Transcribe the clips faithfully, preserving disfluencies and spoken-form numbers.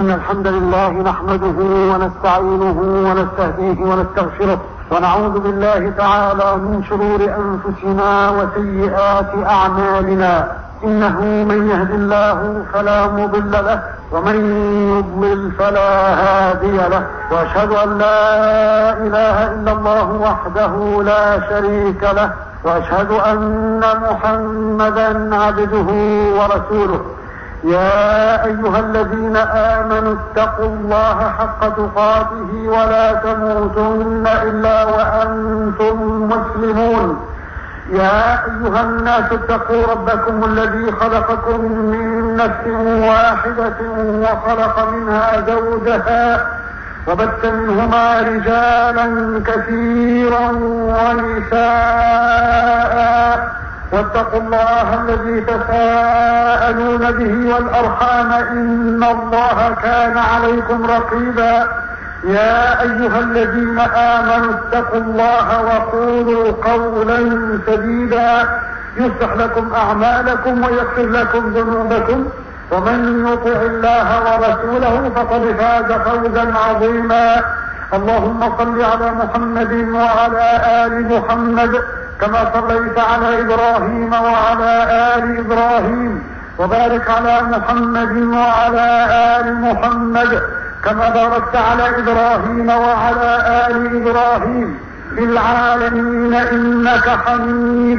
إن الحمد لله نحمده ونستعينه ونستهديه ونستغفره، ونعوذ بالله تعالى من شرور أنفسنا وسيئات أعمالنا. إنه من يهد الله فلا مضل له، ومن يضلل فلا هادي له، وأشهد أن لا إله إلا الله وحده لا شريك له، وأشهد أن محمدا عبده ورسوله. يا أيها الذين آمنوا اتقوا الله حق تقاته ولا تموتن إلا وأنتم مسلمون. يا أيها الناس اتقوا ربكم الذي خلقكم من نفس واحدة وخلق منها زوجها وبث منهما رجالا كثيرا ونساء، واتقوا الله الذي تساءلون به والأرحام إن الله كان عليكم رقيبا. يا أيها الذين آمنوا اتقوا الله وقولوا قولا سديدا يصلح لكم أعمالكم ويغفر لكم ذنوبكم، ومن يطع الله ورسوله فقد فاز فوزا عظيما. اللهم صل على محمد وعلى آل محمد كما صليت على إبراهيم وعلى آل إبراهيم، وبارك على محمد وعلى آل محمد كما باركت على إبراهيم وعلى آل إبراهيم في العالمين إنك حميد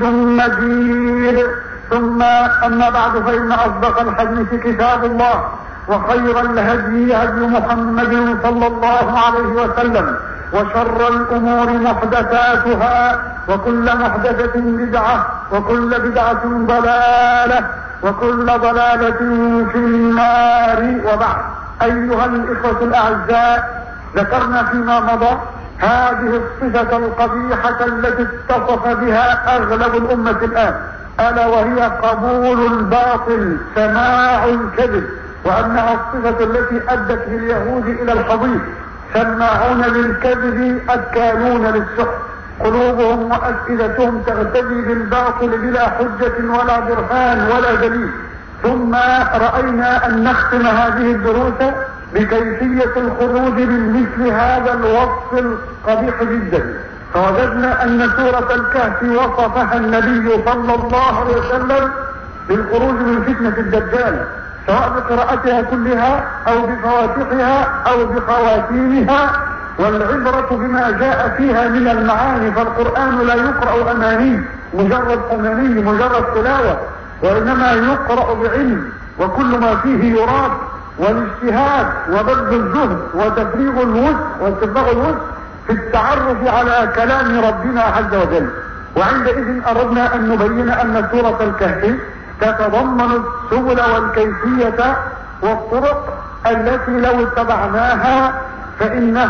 مجيد. ثم أما بعد، فإن أصدق الحديث كتاب الله، وخير الهدي هدي محمد صلى الله عليه وسلم، وشر الأمور محدثاتها، وكل محدثة بدعة، وكل بدعة ضلالة، وكل ضلالة في النار. وبعد، أيها الإخوة الأعزاء، ذكرنا فيما مضى هذه الصفة القبيحة التي اتصف بها أغلب الأمة الآن، ألا وهي قبول الباطل، سماع الكذب، وأنها الصفة التي أدت باليهود إلى الحضيض، سماعون للكذب أكالون للسحت، قلوبهم وأفئدتهم تغتدي بالباطل بلا حجة ولا برهان ولا دليل. ثم رأينا أن نختم هذه الدروس بكيفية الخروج من مثل هذا الوصف القبيح جدا، فوجدنا أن سورة الكهف وصفها النبي صلى الله عليه وسلم بالخروج من فتنة الدجال، سواء بقراءتها كلها أو بفواتحها أو بخواتيمها، والعبرة بما جاء فيها من المعاني، فالقرآن لا يقرأ أماني، مجرد أماني مجرد تلاوة، وإنما يقرأ بعلم، وكل ما فيه يراد، والاجتهاد وبذل الجهد وتفريغ الوسع واستفراغ الوسع في التعرف على كلام ربنا عز وجل. وعندئذ أردنا أن نبين أن سورة الكهف تتضمن السبل والكيفية والطرق التي لو اتبعناها فإنه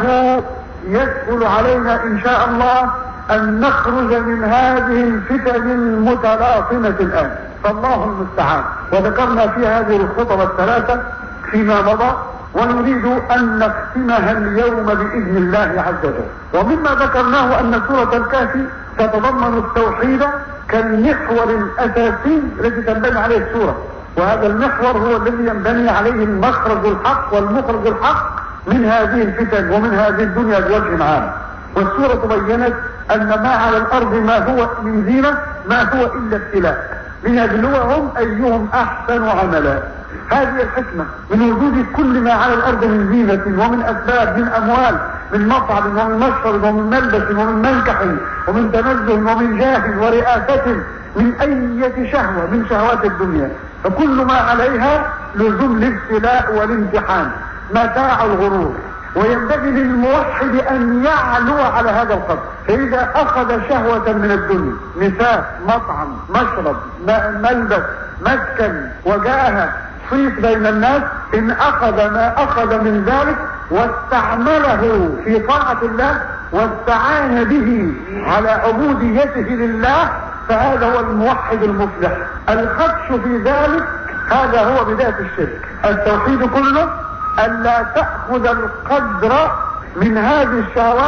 يسهل علينا إن شاء الله أن نخرج من هذه الفتن المتلاطمة الآن، فالله المستعان. وذكرنا في هذه الخطب الثلاثة فيما مضى، ونريد أن نختمها اليوم بإذن الله عز وجل. ومما ذكرناه أن سورة الكهف تتضمن التوحيد كالمحور الأساسي الذي تنبني عليه السورة، وهذا المحور هو الذي ينبني عليه المخرج الحق والمخرج الحق من هذه الفتن ومن هذه الدنيا بوجه عام. والسورة بينت أن ما على الأرض ما هو من زينة ما هو إلا ابتلاء لنبلوهم أيهم أحسن عملا. هذه الحكمة من وجود كل ما على الأرض من زينة ومن أسباب، من أموال، من مصعد ومن مشرب ومن ملبس ومن منكح ومن تنزه ومن جاه ورئاسة، من أي شهوة من شهوات الدنيا، فكل ما عليها لزوم الابتلاء والامتحان، متاع الغرور. وينبغي للموحد أن يعلو على هذا القدر، فإذا أخذ شهوة من الدنيا، نساء، مطعم، مشرب، ملبس، مسكن، وجاهة، صيت بين الناس، إن أخذ ما أخذ من ذلك واستعمله في طاعة الله واستعان به على عبوديته لله، فهذا هو الموحد المفلح. الخدش في ذلك هذا هو بداية الشرك. التوحيد كله ألا تأخذ القدر من هذه الشهوات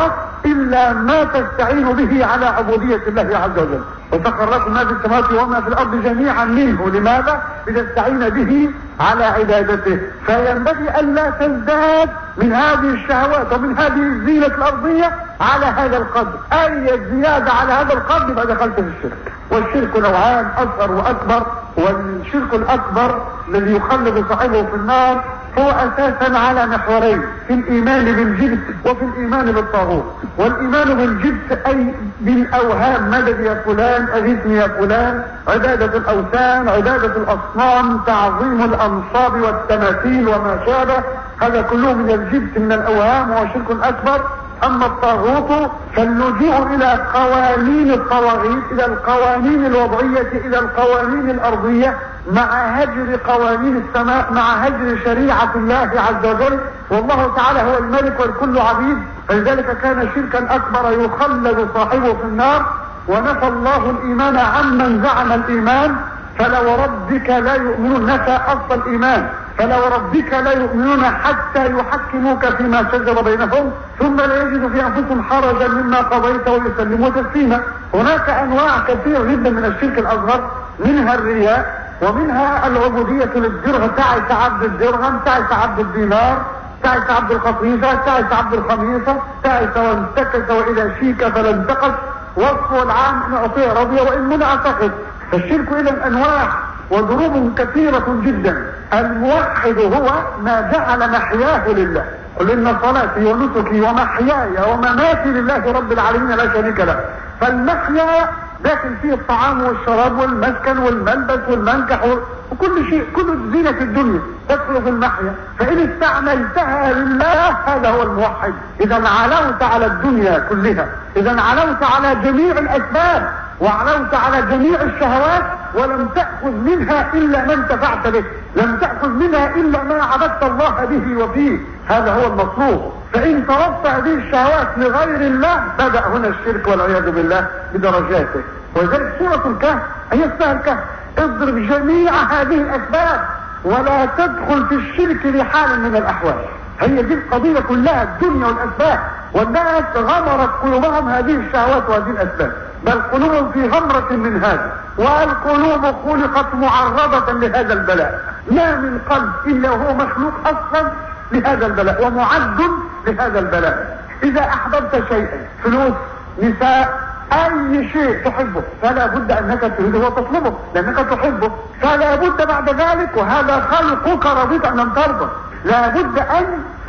إلا ما تستعين به على عبودية الله عز وجل. وسخر لكم ما في السماوات وما في الأرض جميعا منه. لماذا؟ لتستعين به على عبادته. فينبغي ألا تزداد من هذه الشهوات ومن هذه الزينة الأرضية على هذا القدر. أي الزيادة على هذا القدر يبقى دخلت في الشرك. والشرك نوعان، أصغر وأكبر. والشرك الأكبر الذي يخلد صاحبه في النار هو أساسا على محورين: في الإيمان بالجبت وفي الإيمان بالطاغوت. والإيمان بالجبت أي بالأوهام، مدد يا فلان، أغثني يا فلان، عبادة الأوثان، عبادة الأصنام، تعظيم الأنصاب والتماثيل وما شابه، هذا كله من الجبت من الأوهام وهو شرك أكبر. أما الطاغوت فاللجوء إلى قوانين الطواغيت، إلى القوانين الوضعية، إلى القوانين الأرضية، مع هجر قوانين السماء، مع هجر شريعة الله عز وجل. والله تعالى هو الملك والكل عبيد، فلذلك كان شركا أكبر يخلد صاحبه في النار. ونفى الله الإيمان عمن زعم الإيمان. فلا وربك لا يؤمنون، نفى أصل الإيمان. فلا وربك لا يؤمنون حتى يحكموك فيما شجر بينهم ثم لا يجدوا في أنفسهم حرجا مما قضيت ويسلموا تسليما. هناك أنواع كثيرة جدا من الشرك الأصغر، منها الرياء، ومنها العبودية للدرهم. تعس عبد الدرهم، تعس عبد الدينار، تعس عبد القطيفة، تعس عبد الخميصة، تعس وانتكس وإذا شيك فلا انتقص. وصفه العام إن أعطيه رضي وإن منع سخط. فالشرك إذا أنواع وضروب كثيرة جدا. الموحد هو ما جعل محياه لله. قل إن صلاتي ونسكي ومحياي ومماتي لله رب العالمين لا شريك له. فالمحيا داخل فيه الطعام والشراب والمسكن والملبس والمنكح وكل شيء، كل زينة الدنيا تدخل في المحيا. فإن استعملتها لله هذا هو الموحد. إذا علوت على الدنيا كلها، إذا علوت على جميع الأسباب وعلوت على جميع الشهوات ولم تأخذ منها إلا ما انتفعت به، لم تأخذ منها إلا ما عبدت الله به وفيه، هذا هو المطلوب. فإن صرفت هذه الشهوات لغير الله بدأ هنا الشرك والعياذ بالله بدرجاته. ولذلك سورة الكهف هي اسمها الكهف. اضرب جميع هذه الأسباب ولا تدخل في الشرك بحال من الأحوال. هي دي القضية كلها، الدنيا والأسباب. والناس غمرت قلوبهم هذه الشهوات وهذه الأسباب، بل قلوبهم في غمرة من هذا. والقلوب خلقت معرضة لهذا البلاء، ما من قلب إلا وهو مخلوق أصلا لهذا البلاء ومعد لهذا البلاء. إذا أحببت شيئا، فلوس، نساء، أي شيء تحبه فلا بد أنك تريده وتطلبه لأنك تحبه. فلا بد بعد ذلك، وهذا خلقك رضيت أن لم ترضى، لا بد أن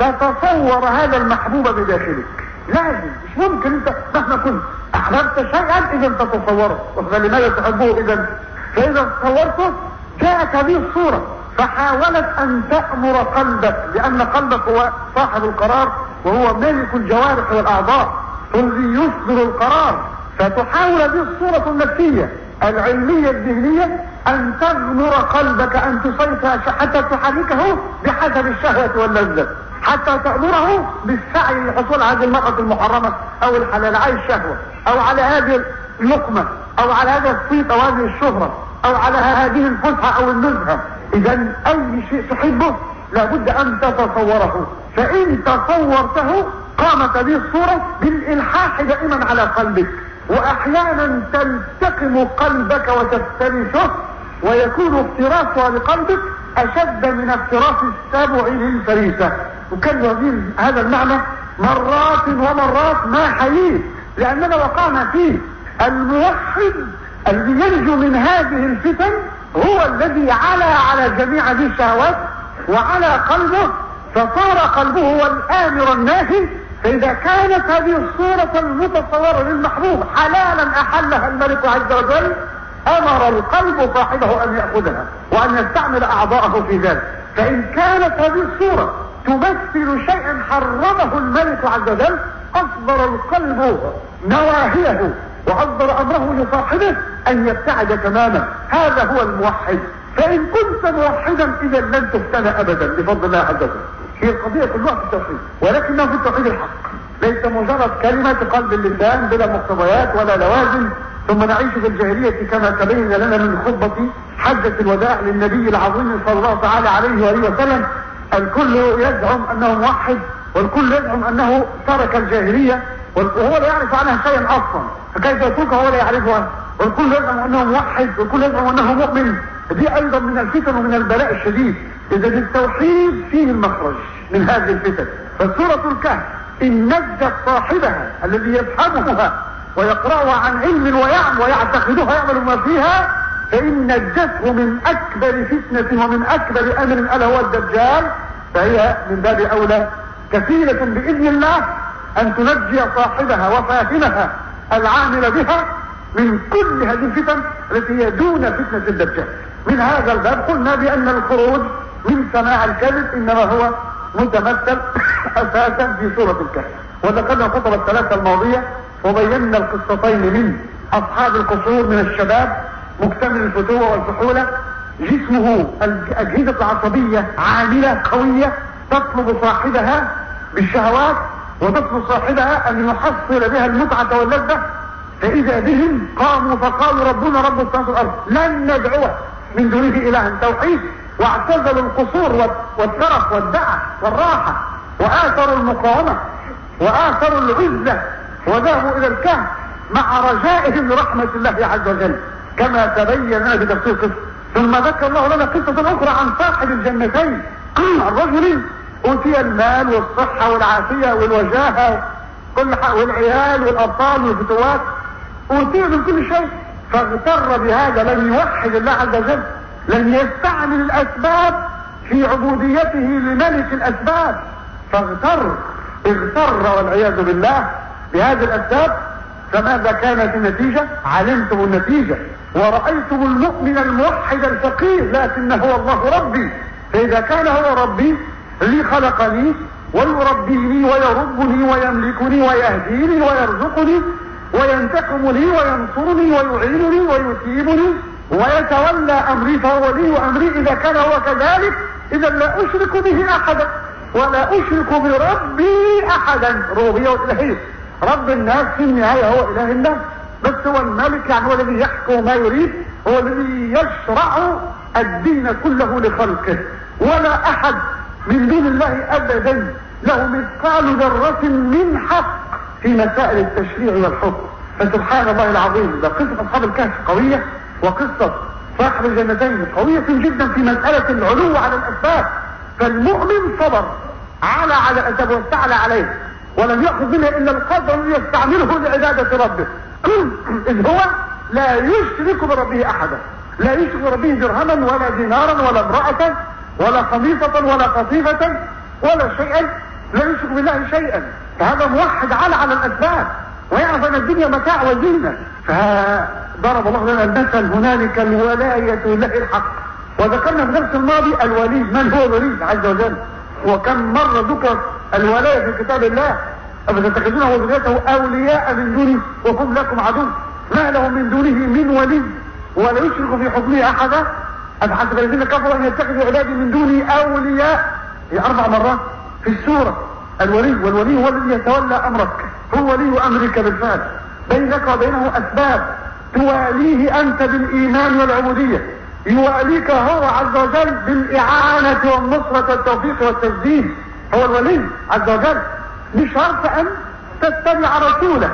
تتصور هذا المحبوب بداخلك. لازم، مش ممكن انت مهما كنت احببت شيئا اذا تتصوره. لماذا تحبه اذا؟ فاذا تصورته جاءت هذه الصورة، فحاولت ان تأمر قلبك، لان قلبك هو صاحب القرار وهو مالك الجوارح والاعضاء الذي يصدر القرار. فتحاول هذه الصورة النفسية العلمية الذهنية ان تغمر قلبك، ان تسيطر حتى تحركه بحسب الشهوة واللذة، حتى تأمره بالسعي للحصول على هذه المرأة المحرمة او الحلال، على الشهوة او على هذه اللقمة او على هذا الصيت او هذه الشهرة او على هذه الفسحة او النزهة. اذا اي شيء تحبه لابد ان تتصوره. فان تصورته قامت هذه الصورة بالالحاح دائما على قلبك، واحيانا تلتقم قلبك وتفترسه ويكون افتراسها لقلبك اشد من افتراس السبع للفريسة. وكان هذا المعنى مرات ومرات ما حييت لاننا وقعنا فيه. الموحد الذي ينجو من هذه الفتن هو الذي علا على جميع هذه الشهوات وعلى قلبه، فصار قلبه هو الامر الناهي. فاذا كانت هذه الصورة المتصورة للمحبوب حلالا احلها الملك عز وجل، امر القلب صاحبه ان يأخذها وان يستعمل اعضاءه في ذلك. فان كانت هذه الصورة تمثل شيئا حرمه الملك عز وجل، اصدر القلب نواهيه واصدر امره لصاحبه ان يبتعد تماما. هذا هو الموحد. فان كنت موحدا اذا لن تفتن ابدا بفضل الله عز وجل. هي القضية كلها في التوحيد، ولكنه في التوحيد الحق، ليس مجرد كلمة قلب اللسان بلا مقتضيات ولا لوازم. ثم نعيش في الجاهلية كما تبين لنا من خطبة حجة الوداع للنبي العظيم صلى الله تعالى عليه وآله وسلم. الكل يزعم انه موحد والكل يزعم انه ترك الجاهلية وهو لا يعرف عنها شيئا اصلا، فكيف يتركها وهو لا يعرفها؟ والكل يزعم انه موحد والكل يزعم انه مؤمن. دي ايضا من الفتن ومن البلاء الشديد. اذا التوحيد فيه المخرج من هذه الفتن. فسورة الكهف ان نجت صاحبها الذي يفهمها ويقرأها عن علم ويعلم ويعتقدها يعمل ما فيها، فإن نجته من أكبر فتنة ومن أكبر أمر ألا هو الدجال، فهي من باب أولى كفيلة بإذن الله أن تنجي صاحبها وفاهمها العامل بها من كل هذه الفتن التي هي دون فتنة الدجال. من هذا الباب قلنا بأن الخروج من سماع الكذب إنما هو متمثل أساسا في سورة الكهف. وذكرنا الخطبة الثلاثة الماضية وبينا القصتين من أصحاب القصور من الشباب مكتمل الفتوة والفحولة، جسمه الأجهزة العصبية عاملة قوية تطلب صاحبها بالشهوات وتطلب صاحبها أن يحصل بها المتعة واللذة، فإذا بهم قاموا فقالوا ربنا رب السماوات والأرض لن ندعوه من دونه إلها. توحيد. واعتزلوا القصور والترف والدعة والراحة وآثروا المقاومة وآثروا العزة وذهبوا إلى الكهف مع رجائهم لرحمة الله عز وجل كما تبين لنا في تفسير قصة. ثم ذكر الله لنا قصة أخرى عن صاحب الجنتين، الرجل أوتي المال والصحة والعافية والوجاهة والعيال والأبطال والفتوات، أوتي من كل شيء، فاغتر بهذا، لم يوحد الله عز وجل، لم يستعمل الأسباب في عبوديته لملك الأسباب، فاغتر اغتر والعياذ بالله بهذه الأسباب. فماذا كانت النتيجة؟ علمتم النتيجة ورأيتم المؤمن الموحد الفقير لكن هو الله ربي. فإذا كان هو ربي اللي خلقني ويربيني ويربني ويملكني ويهديني ويرزقني وينتقم لي وينصرني ويعينني ويثيبني ويتولى أمري فهو لي أمري، إذا كان هو كذلك إذا لا أشرك به أحدا ولا أشرك بربي أحدا. ربوبية والإلهية. رب الناس في النهاية هو إله الناس، بس هو الملك، يعني هو الذي يحكم ما يريد، هو الذي يشرع الدين كله لخلقه، ولا أحد من دون الله أبدا له مثقال ذرة من حق في مسائل التشريع والحكم. فسبحان الله العظيم. ده قصة أصحاب الكهف قوية، وقصة صاحب الجنتين قوية جدا في مسألة العلو على الأسباب. فالمؤمن صبر على على الأسباب واستعلى عليه ولم يأخذ منها إلا القدر الذي يستعمله لعبادة ربه، إذ هو لا يشرك بربه أحدا، لا يشرك بربه درهما ولا دينارا ولا امرأة ولا خميصة ولا قطيفة ولا شيئا، لا يشرك بالله شيئا. فهذا موحد على على الأسباب ويعرف أن الدنيا متاع وزينة. فضرب الله لنا المثل هنالك الولاية لله الحق. وذكرنا في الدرس الماضي الولي، من هو الولي عز وجل، وكم مرة ذكر الولاية في كتاب الله، أفتتخذونه وذريته أولياء من دونه وهم لكم عدو، ما له من دونه من ولي ولا يشرك في حكمه أحدا. أفحسب الذين كفروا أن يتخذوا عبادي من دونه أولياء، هي أربع مرات في السورة. الولي، والولي هو الذي يتولى أمرك، هو ولي أمرك بالفعل، بينك وبينه أسباب تواليه أنت بالإيمان والعبودية، يواليك هو عز وجل بالإعانة والنصرة والتوفيق والتسديد، هو الولي عز وجل، بشرط أن تتبع رسوله.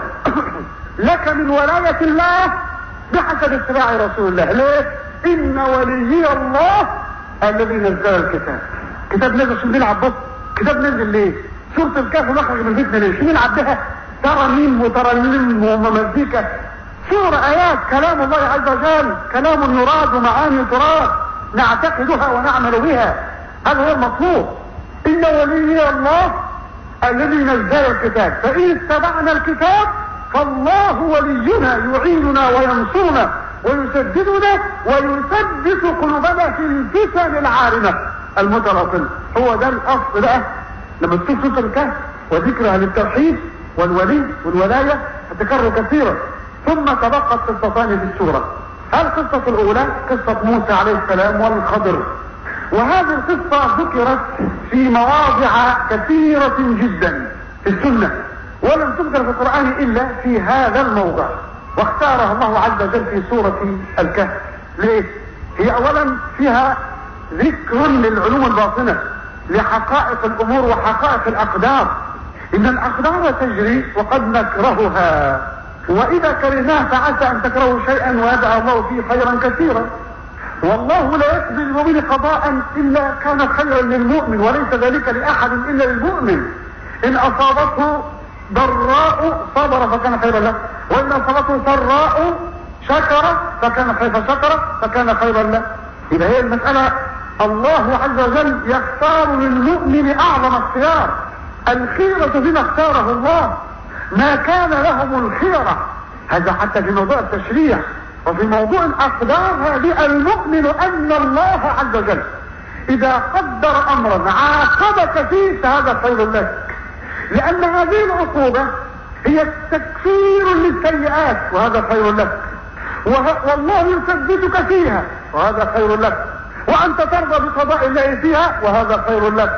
لك من ولاية الله بحسب اتباع رسول الله. ليه؟ إن ولي الله الذي نزل الكتاب. كتاب نزل شو بنلعب بس؟ كتاب نزل ليه؟ سورة الكهف مخرج من الفتنة ليه؟ شو بنلعب بها؟ ترانيم وترنم ومزيكا، سورة آيات كلام الله عز وجل، كلام يراد ومعاني تراد نعتقدها ونعمل بها، هذا هو المطلوب. إن ولي الله الذي نزل الكتاب، فإن اتبعنا الكتاب فالله ولينا يعيننا وينصرنا ويسددنا ويثبت قلوبنا في الفتن العارمة المتلاطمة. هو ده الأصل بقى لما تشوف سورة الكهف وذكرها للتوحيد والولي والولاية تتكرر كثيرا. ثم تبقت قصتان في السورة. القصة الأولى قصة موسى عليه السلام والخضر، وهذه القصة ذكرت في مواضع كثيرة جدا في السنة ولم تذكر في القرآن إلا في هذا الموضع، واختارها الله عز وجل في سورة الكهف. ليه؟ هي أولا فيها ذكر للعلوم الباطنة، لحقائق الأمور وحقائق الأقدار، إن الأقدار تجري وقد نكرهها، وإذا كرهناها فعسى أن تكرهوا شيئا ويجعل الله فيه خيرا كثيرا. والله لا يقضي للمؤمن قضاء إلا كان خيرا للمؤمن، وليس ذلك لأحد إلا للمؤمن. إن أصابته ضراء صبر فكان خيرا له، وإن أصابته سراء شكر فكان خيرا شكر فكان خيرا له. إذا هي المسألة الله عز وجل يختار للمؤمن أعظم اختيار، الخيرة بما اختاره الله، ما كان لهم الخيرة. هذا حتى في موضوع التشريع وفي موضوع الأقدار هذه المؤمن أن الله عز وجل إذا قدر أمرا عاقبك فيه فهذا خير لك، لأن هذه العقوبة هي تكفير للسيئات وهذا خير لك، والله يثبتك فيها وهذا خير لك، وأنت ترضى بقضاء الله فيها وهذا خير لك،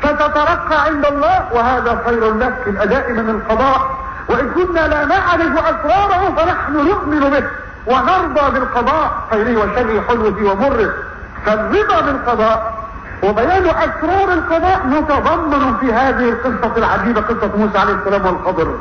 فتترقى عند الله وهذا خير لك في الأداء من القضاء. وإن كنا لا نعرف أسراره فنحن نؤمن به ونرضى بالقضاء خيره وشره حلوه ومره. فالرضا بالقضاء وبيان أسرار القضاء متضمن في هذه القصة العجيبة، قصة موسى عليه السلام والخضر،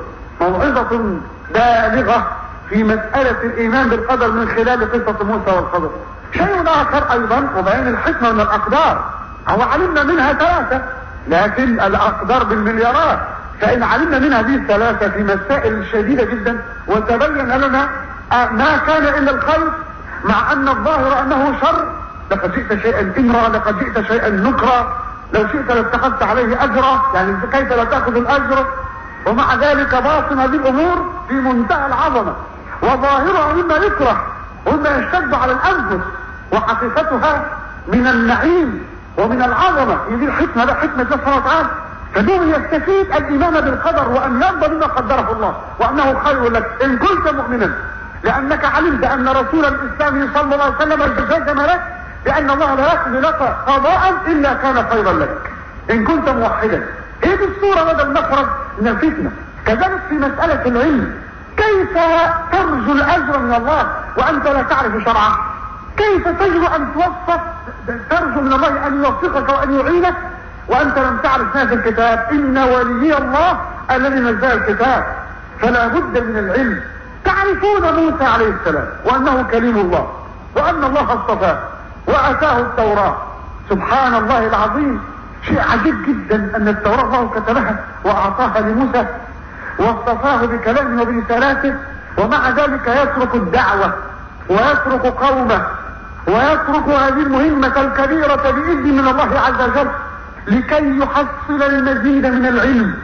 موعظة بالغة في مسألة الإيمان بالقدر من خلال قصة موسى والخضر. شيء آخر أيضا وبيان الحكمة من الأقدار، هو علمنا منها ثلاثة لكن الأقدار بالمليارات، فإن علمنا منها هذه الثلاثة في مسائل شديدة جدا وتبين لنا ما كان إلا الخير، مع أن الظاهر أنه شر. لقد جئت شيئا إمرا، لقد جئت شيئا نكرا، لو شئت لاتخذت عليه أجرا، يعني كيف لا تأخذ الأجر؟ ومع ذلك باطن هذه الأمور في منتهى العظمة، وظاهرها مما يكره ومما يشتد على الأنفس، وحقيقتها من النعيم ومن العظمة. هذه الحكمة، لا حكمة الله سبحانه وتعالى. فدون يستفيد الإيمان بالقدر وأن يرضى بما قدره الله وأنه خير لك إن كنت مؤمنا، لأنك علمت أن رسول الإسلام صلى الله عليه وسلم جزم لك بأن الله لا يقضي لك قضاء إلا كان خيرا لك إن كنت موحدا. هذه الصورة هذا المخرج من الفتنة. كذلك في مسألة العلم، كيف ترجو الأجر من الله وأنت لا تعرف شرعه؟ كيف تجرؤ أن توفق ترجو من الله أن يوفقك وأن يعينك وأنت لم تعرف هذا الكتاب؟ إن ولي الله الذي نزل الكتاب. فلا بد من العلم. تعرفون موسى عليه السلام وأنه كليم الله وأن الله اصطفاه وأتاه التوراة. سبحان الله العظيم، شيء عجيب جدا أن التوراة الله كتبها وأعطاها لموسى واصطفاه بكلامه وبرسالاته، ومع ذلك يترك الدعوة ويترك قومه ويترك هذه المهمة الكبيرة بإذن من الله عز وجل لكي يحصل المزيد من العلم،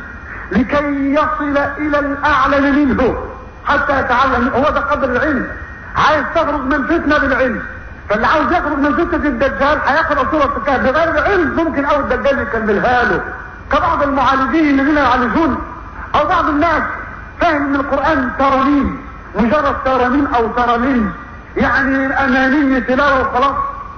لكي يصل إلى الأعلى منه حتى يتعلم. هو ده قدر العلم. عايز تخرج من فتنة بالعلم، فاللي عاوز يخرج من فتنة الدجال هيقرأ سورة الكهف بغير علم، ممكن أو الدجال يكملها له، كبعض المعالجين الذين يعالجون، أو بعض الناس فاهم من القرآن ترانيم، مجرد ترانيم أو ترانيم يعني أماني تلاوة وخلاص،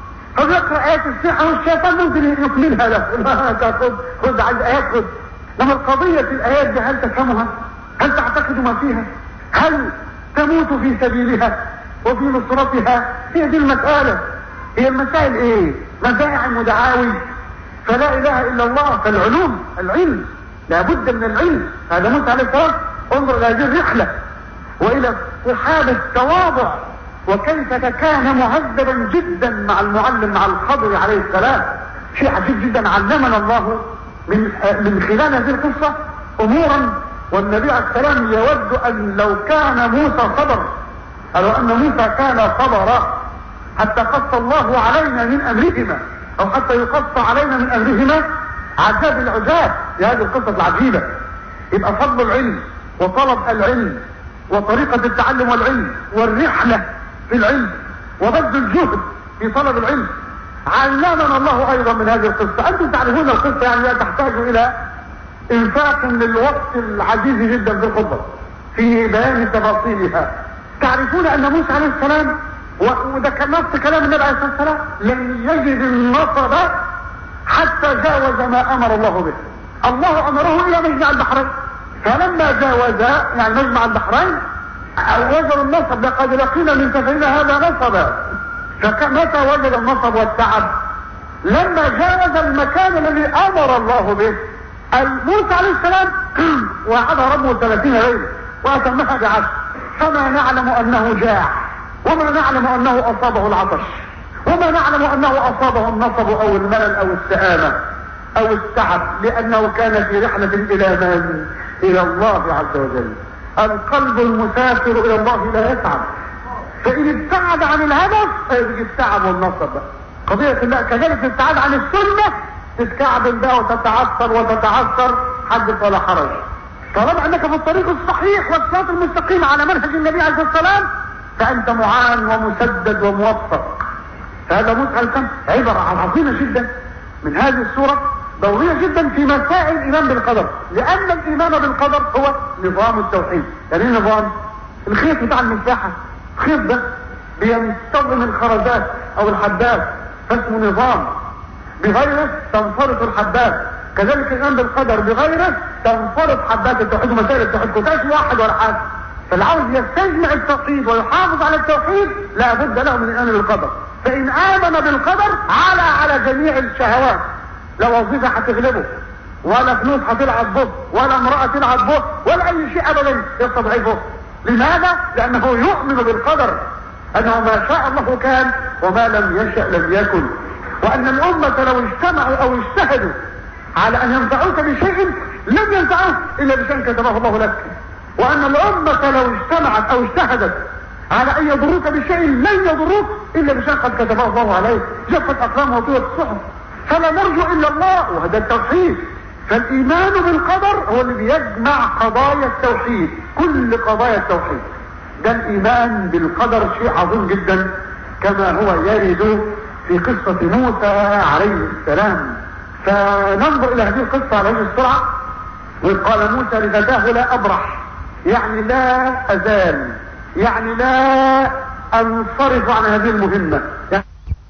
فبيقرأ آيات السحر والشيطان ممكن يكملها له. لا تاخذ خذ عند آيات خذ. لما القضية في الآيات دي هل تفهمها؟ هل تعتقد ما فيها؟ هل تموت في سبيلها وفي نصرتها؟ هي دي المسألة. هي المسائل ايه؟ مزاعم ودعاوي، فلا اله الا الله. فالعلوم العلم لابد من العلم. هذا موسى عليه السلام انظر الى هذه الرحلة والى صحابة التواضع، وكيف كان مهذبا جدا مع المعلم مع الخضر عليه السلام. شيء عجيب جدا علمنا الله من من خلال هذه القصة امورا، والنبي عليه السلام يود ان لو كان موسى صبر، قالوا ان موسى كان صبرا حتى قص الله علينا من امرهما، او حتى يقص علينا من امرهما عجاب العجاب لهذه القصة العجيبة. يبقى فضل العلم وطلب العلم وطريقة التعلم والعلم والرحلة في العلم وبذل الجهد في طلب العلم علمنا الله ايضا من هذه القصة. انتم تعرفون القصة يعني لا تحتاج الى انفاق للوقت العزيز جدا في الخطبة في بيان تفاصيلها. تعرفون ان موسى عليه السلام، وده كان نص كلام النبي عليه الصلاة والسلام، لم يجد النصب حتى جاوز ما امر الله به. الله امره الى مجمع البحرين، فلما جاوزا يعني مجمع البحرين وجد النصب، لقد لقينا من سفرنا هذا نصبا. فمتى وجد النصب والتعب؟ لما جاوز المكان الذي امر الله به. موسى عليه السلام وعد ربه ثلاثين ليلة وأتمها بعشر، فما نعلم أنه جاع، وما نعلم أنه أصابه العطش، وما نعلم أنه أصابه النصب أو الملل أو السآمة أو التعب، لأنه كان في رحلة إلى من؟ إلى الله عز وجل. القلب المسافر إلى الله لا يتعب، فإن ابتعد عن الهدف فيجي التعب والنصب. قضية الله كذلك الابتعاد عن السنة تتكعبل بقى وتتعثر وتتعثر، حدث ولا حرج. طالما انك في الطريق الصحيح والصراط المستقيم على منهج النبي عليه الصلاه والسلام فانت معان ومسدد وموفق. فهذا مسألة عبرة عظيمة جدا من هذه السورة، ضرورية جدا في مسائل الايمان بالقدر، لان الايمان بالقدر هو نظام التوحيد. يعني ايه نظام؟ الخيط بتاع المساحة، الخيط ده بينتظم الخرزات او الحبات فاسمه نظام، بغيره تنفرط الحبات. كذلك الايمان بالقدر بغيره تنفرط حبات التوحيد ومسائل التوحيد، كنتاش واحد ولا حاجه. فالعاوز يستجمع التوحيد ويحافظ على التوحيد لا بد له من الايمان بالقدر. فان امن بالقدر على على جميع الشهوات، لا وظيفه هتغلبه ولا فلوس هتلعب به ولا امراه تلعب به ولا اي شيء ابدا يستضعفه. لماذا؟ لانه يؤمن بالقدر، انه ما شاء الله كان وما لم يشأ لم يكن، وان الامة لو اجتمعوا او اجتهدوا على ان ينفعوك بشيء لم ينفعوك الا بشيء كتبه الله لك، وان الامة لو اجتمعت او اجتهدت على ان يضروك بشيء لن يضروك الا بشيء قد كتبه الله عليك. جفت اقلام وطويت الصحف، فلا نرجو الا الله، وهذا التوحيد. فالايمان بالقدر هو اللي بيجمع قضايا التوحيد، كل قضايا التوحيد. ده الايمان بالقدر شيء عظيم جدا، كما هو يرد في قصة موسى عليه السلام. فننظر الى هذه القصة على وجه السرعة. وقال موسى لفتاه لا ابرح، يعني لا ازال، يعني لا انصرف عن هذه المهمة، يعني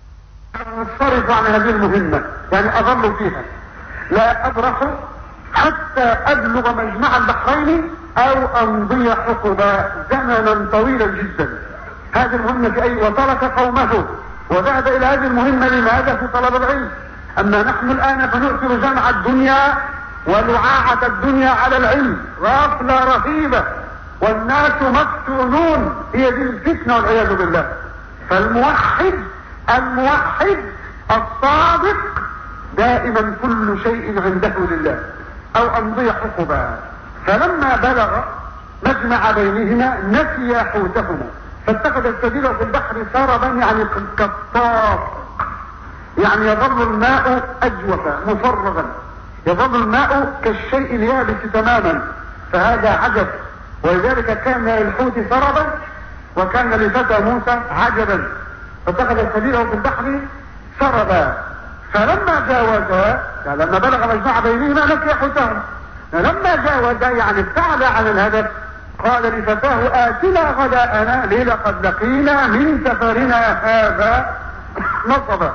انصرف عن هذه المهمة، يعني اظل فيها، لا ابرح حتى ابلغ مجمع البحرين او امضي حقبا زمنا طويلا جدا. هذه المهمة في اي وترك قومه وذهب الى هذه المهمة. لماذا؟ في طلب العلم. اما نحن الان فنؤثر جمع الدنيا ولعاعة الدنيا على العلم، غفلة رهيبة والناس مفتونون، هي دي الفتنة والعياذ بالله. فالموحد الموحد الصادق دائما كل شيء عنده لله. او امضي حقبا، فلما بلغ مجمع بينهما نسي حوتهما فاتخذ السبيل في البحر سربا، يعني كالطاق، يعني يظل الماء اجوفا مفرغا، يظل الماء كالشيء اليابس تماما. فهذا عجب، ولذلك كان للحوت سربا وكان لفتى موسى عجبا. فاتخذ السبيل في البحر سربا، فلما جاوزا يعني لما بلغ مجمع بينهما نسي حوتهما، لما جاوزا يعني ابتعد عن الهدف قال لفتاه آتنا غداءنا ليه لقد لقينا من سفرنا هذا نصبا،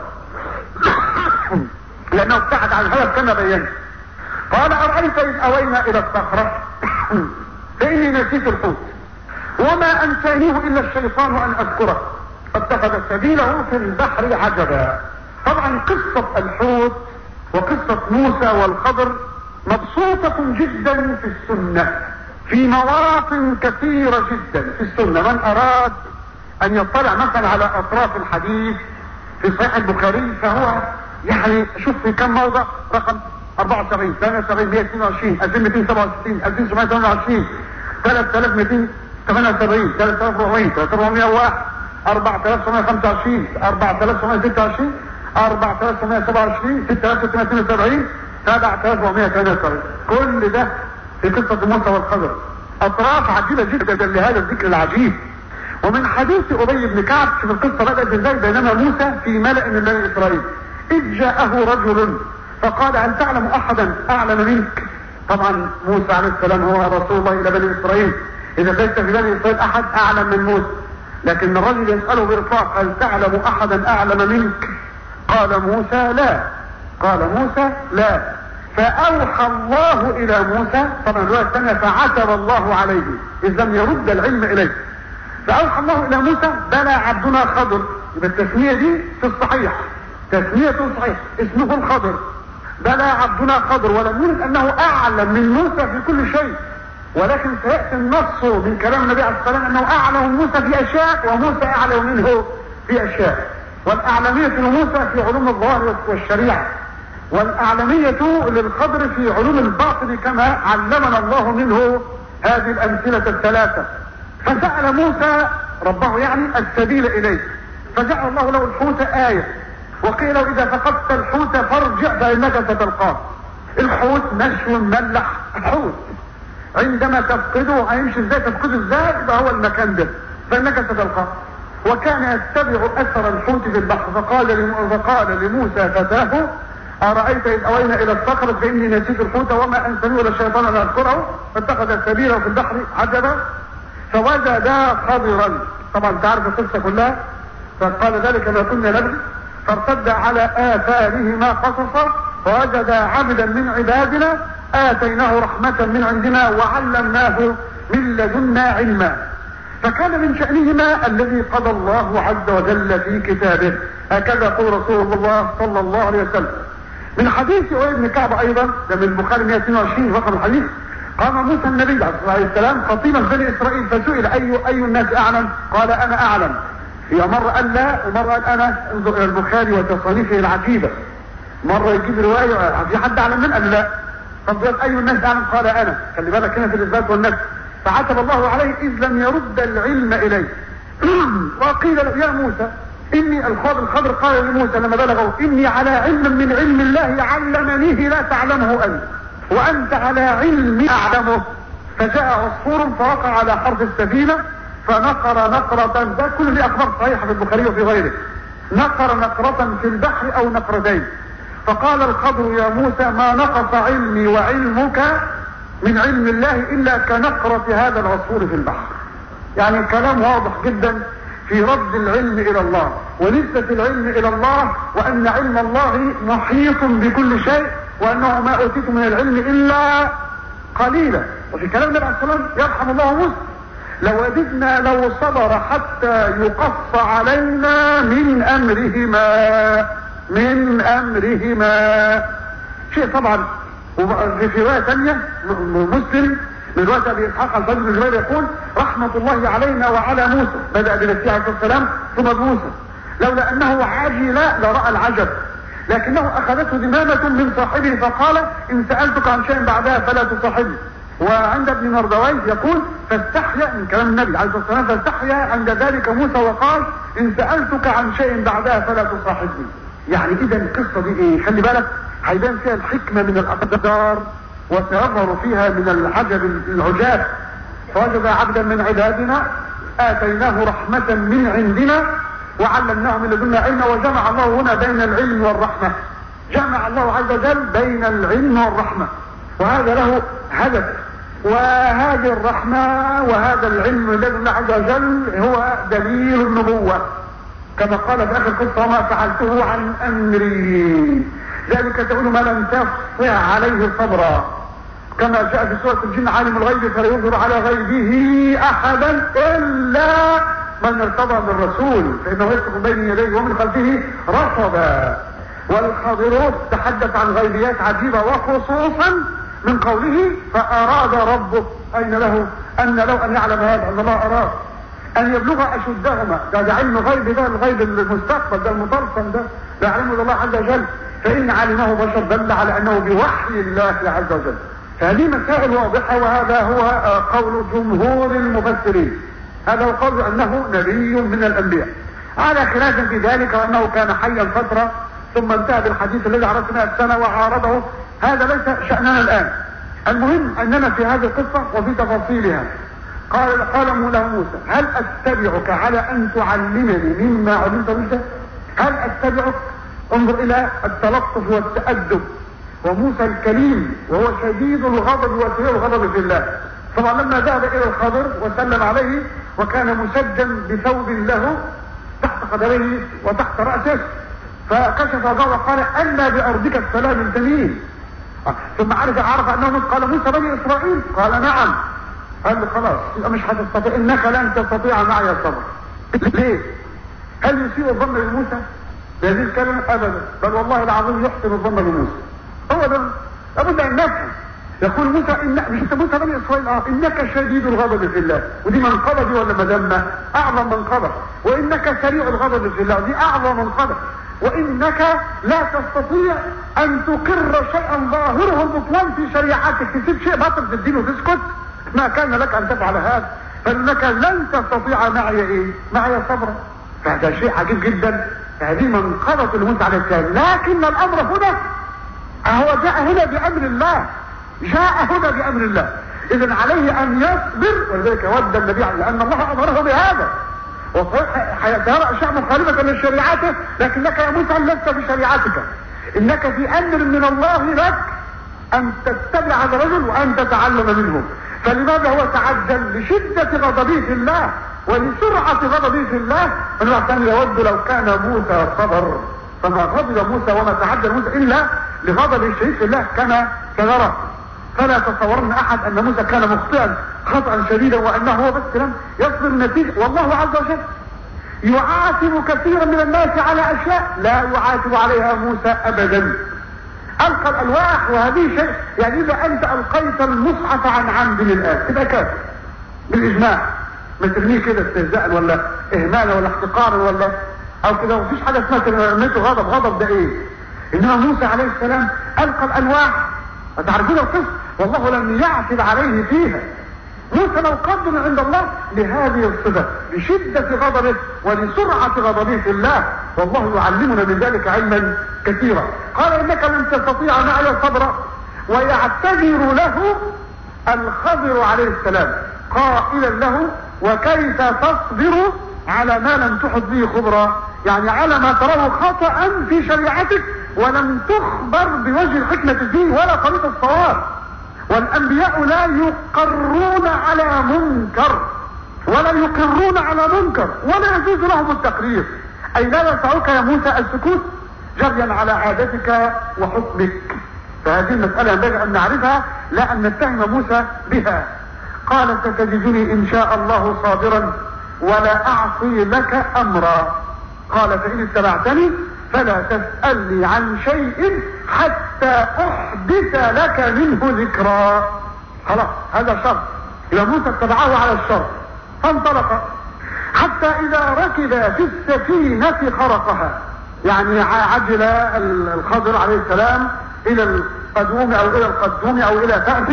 لانه ابتعد عن الهدف كما بينا. قال أرأيت إذ أوينا إلى الصخرة فإني نسيت الحوت وما أنسانيه إلا الشيطان أن أذكره فاتخذ سبيله في البحر عجبا. طبعا قصة الحوت وقصة موسى والخضر مبسوطة جدا في السنة، في مواطن كثيرة جدا في السنة. من أراد أن يطلع مثلا على أطراف الحديث في صحيح البخاري فهو يعني شوف في كم موضع، رقم أربعة وسبعين ثمانية وسبعين مئة واثنين وعشرين ألفين ومئتين وسبعة وستين ألفين وسبعمئة وثمانية وعشرين ثلاثة آلاف ومئتين وثمانية وسبعين ثلاثة آلاف وأربعمئة ثلاثة آلاف وأربعمئة وواحد أربعة آلاف وسبعمئة وخمسة وعشرين أربعة آلاف وسبعمئة وستة وعشرين أربعة آلاف وسبعمئة وسبعة وعشرين ستة آلاف وستمئة واثنين وسبعين سبعة آلاف وأربعمئة وثمانية وسبعين. كل ده في قصة موسى والخضر، أطراف عجيبة جدا لهذا الذكر العجيب. ومن حديث أبي بن كعب في القصة بدأت ازاي، بينما موسى في ملأ من بني إسرائيل إذ جاءه رجل فقال هل تعلم أحدا أعلم منك. طبعا موسى عليه السلام هو رسول الله إلى بني إسرائيل، إذا ليس في بني إسرائيل أحد أعلم من موسى، لكن الرجل يسأله بإرفاق هل تعلم أحدا أعلم منك. قال موسى لا، قال موسى لا. فأوحى الله إلى موسى، طبعا الرواية الثانية فعتب الله عليه إذ لم يرد العلم إليه. فأوحى الله إلى موسى بلى عبدنا خضر، يبقى التسمية دي في الصحيح، تسمية صحيح اسمه الخضر. بلى عبدنا خضر، ولم يرد انه اعلم من موسى في كل شيء، ولكن سيأتي النص من كلام النبي عليه الصلاة والسلام انه اعلم موسى في اشياء وموسى اعلم منه في اشياء. والاعلمية لموسى في علوم الظاهر والشريعة، والاعلمية للخضر في علوم الباطن كما علمنا الله منه هذه الامثلة الثلاثة. فسأل موسى ربه يعني السبيل اليه، فجعل الله له الحوت آية، وقيل له اذا فقدت الحوت فارجع فانك ستلقاه. الحوت نشو ملح، الحوت عندما تفقده هيمشي ازاي، تفقده ازاي، يبقى هو المكان ده فانك ستلقاه. وكان يتبع اثر الحوت في البحر، فقال لم... فقال لموسى فتاه ارايت اذ اوينا الى الصخره فاني نسيت الحوت وما انسانيه ولا الشيطان ان اذكره فاتخذ سبيله في البحر عجبا فوجد خضرا. طبعا انت عارف القصه كلها. فقال ذلك ما كنا نبغي فارتد على اثارهما قصصا فوجد عبدا من عبادنا آتيناه رحمة من عندنا وعلمناه من لدنا علما. فكان من شأنهما الذي قضى الله عز وجل في كتابه، هكذا يقول رسول الله صلى الله عليه وسلم. من حديث أبي بن كعب أيضا، ده من البخاري مئة واثنين وعشرين رقم الحديث، قام موسى النبي عليه السلام خطيبا بني إسرائيل فسئل أي أي الناس أعلم؟ قال أنا أعلم. هي مرة قال لا ومرة قال أنا. انظر إلى البخاري وتصانيفه العجيبة، مرة يجيب رواية في حد أعلم من قال لا. طب اي الناس اعلم؟ قال انا. خلي بالك هنا في الاثبات والنفي. فعتب الله عليه اذ لم يرد العلم اليه. وقيل له يا موسى اني الخضر الخضر قال لموسى لما بلغه اني على علم من علم الله علمنيه لا تعلمه انت وانت على علم اعلمه. فجاء عصفور فوقع على حرف السفينه فنقر نقرة، ده كل دي اخبار صحيحه في البخاري وفي غيره، نقر نقرة في البحر او نقرتين. فقال الخضر يا موسى ما نقص علمي وعلمك من علم الله الا كنقرة هذا العصفور في البحر. يعني كلام واضح جدا في رد العلم الى الله ونسبة العلم الى الله، وان علم الله محيط بكل شيء، وانه ما اوتيت من العلم الا قليلا. وفي كلام النبي عليه الصلاة والسلام يرحم الله موسى لو وددنا لو صبر حتى يقص علينا من امرهما من امرهما شيء. طبعا في رواية ثانية مسلم من رواية ابي اسحاق الفضل بن جبير يقول رحمة الله علينا وعلى موسى، بدأ بنبيه عليه الصلاة والسلام ثم بموسى، لولا انه عجل لرأى العجب، لكنه اخذته ذمامة من صاحبه فقال ان سألتك عن شيء بعدها فلا تصاحبني. وعند ابن مردويه يقول فاستحيا من كلام النبي عليه الصلاة والسلام فاستحيا عند ذلك موسى وقال ان سألتك عن شيء بعدها فلا تصاحبني. يعني اذا القصة دي ايه؟ خلي بالك هيبان فيها الحكمة من الاقدار وسيظهر فيها من العجب العجاب. فوجد عبدا من عبادنا اتيناه رحمة من عندنا وعلمناه من لدنا علما. وجمع الله هنا بين العلم والرحمة، جمع الله عز وجل بين العلم والرحمة، وهذا له هدف. وهذه الرحمة وهذا العلم الذي الله عز وجل هو دليل النبوة، كما قال في اخر القصة وما فعلته عن امري ذلك تقول ما لم تستطع عليه صبرا، كما جاء في سورة الجن عالم الغيب فلا يظهر على غيبه احدا الا من ارتضى من رسول فانه يسلك بين يديه ومن خلفه رصدا. والخضر تحدث عن غيبيات عجيبة وخصوصا من قوله فاراد ربك اين له ان له ان يعلم هذا ان الله اراد ان يبلغ اشدهما. ده, ده علم غيب، ده الغيب المستقبل، ده المطلسم، ده ده علم الله عز وجل. فان علمه بشر دل على انه بوحي الله عز وجل. فهذه مسائل واضحة، وهذا هو قول جمهور المفسرين، هذا هو قول انه نبي من الانبياء، على خلاف في ذلك وانه كان حيا فترة ثم انتهى بالحديث الذي عرفنا السنة وعارضه. هذا ليس شأننا الان. المهم اننا في هذه القصة وفي تفاصيلها قال قال له موسى هل اتبعك على ان تعلمني مما علمت رشدا؟ هل اتبعك؟ انظر الى التلطف والتأدب. وموسى الكليم وهو شديد الغضب وسريع الغضب في الله. طبعا لما ذهب الى الخضر وسلم عليه وكان مسجن بثوب له تحت قدميه وتحت رأسه فكشف وجهه وقال أنا بأرضك السلام انت مين؟ ثم عرف عرف انه قال موسى بني اسرائيل قال نعم. قال له خلاص يبقى مش هتستطيع انك لن تستطيع معي الصبر. ليه؟ هل يسيء الظن بموسى بهذه الكلمة؟ ابدا، بل والله العظيم يحسن الظن بموسى. ابدا، لابد ان نفهم. يقول موسى إن مش انت موسى بني اسرائيل اه انك شديد الغضب في الله، ودي منقبه دي ولا مذمه؟ اعظم منقبه. وانك سريع الغضب في الله، ودي اعظم منقبه. وانك لا تستطيع ان تقر شيئا ظاهره البطلان في شريعتك، تسيب شيء باطل في الدين وتسكت، ما كان لك ان تفعل هذا، فانك لن تستطيع معي ايه؟ معي صبرا. فهذا شيء عجيب جدا. هذه منقبه لموسى عليه السلام. لكن الامر هنا هو جاء هنا بامر الله، جاء هنا بامر الله، اذا عليه ان يصبر. ولذلك ود النبي لان الله امره بهذا. وسيرى اشياء مخالفه لشريعته، لكنك يا موسى لست في شريعتك، انك في امر من الله لك ان تتبع هذا الرجل وان تتعلم منه. فلماذا هو تعجل؟ لشده غضبه في الله ولسرعه غضبه في الله. الله كان يود لو كان موسى صبر، فما غضب موسى وما تعجل موسى الا لغضب الشديد في الله كما سنرى. فلا تصورن احد ان موسى كان مخطئا خطأ شديدا وانه هو بس لم يصبر النتيجة. والله عز وجل يعاتب كثيرا من الناس على اشياء لا يعاتب عليها موسى ابدا. القى الالواح وهذه شيء، يعني اذا انت القيت المصحف عن عمد الان تبقى كافر بالاجماع، ما ترميه كده استهزاء ولا اهمالا ولا احتقارا ولا او كده. مفيش حاجه اسمها ترميته غضب. غضب ده ايه؟ انما موسى عليه السلام القى الالواح، وتعرفون القصه، والله لم يعتب عليه فيها. موسى لو قدم عند الله لهذه الصفه، لشده غضبه ولسرعه غضبه في الله، والله يعلمنا من ذلك علما كثيرا. قال انك لن تستطيع معي صبرا، ويعتذر له الخضر عليه السلام قائلا له وكيف تصبر على ما لم تحط به خبرا، يعني على ما تراه خطأ في شريعتك ولم تخبر بوجه الحكمة فيه ولا طريق الصواب. والانبياء لا يقرون على منكر ولا يقرون على منكر ولا يجوز لهم التقرير. اي لا ينفعك يا موسى السكوت جريا على عادتك وحكمك. فهذه المسألة ينبغي ان نعرفها لا ان نتهم موسى بها. قال ستجدني ان شاء الله صابرا ولا اعصي لك امرا. قال فان اتبعتني فلا تسألني عن شيء حتى احدث لك منه ذكرا. خلاص هذا شرط. اذا موسى اتبعه على الشرط فانطلق حتى اذا ركب في السفينة خرقها، يعني عجل الخضر عليه السلام الى القدوم او الى القدوم او الى فأس،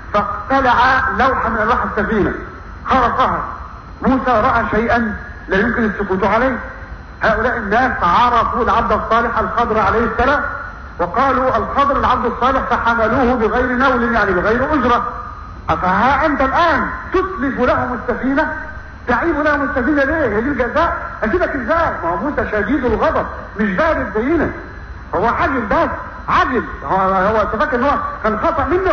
فاقتلع لوحة من الواح السفينة خرقها. موسى رأى شيئا لا يمكن السكوت عليه. هؤلاء الناس عرفوا العبد الصالح الخضر عليه السلام وقالوا الخضر العبد الصالح، فحملوه بغير نول يعني بغير اجرة. افها انت الان تتلف لهم السفينة، تعيب لهم السفينة ليه؟ هي دي الجزاء؟ اسيبك ازاي؟ ما هو موسى شديد الغضب مش بارد زينا، هو عجل بس عجل. هو هو تفكر ان هو كان خطأ منه،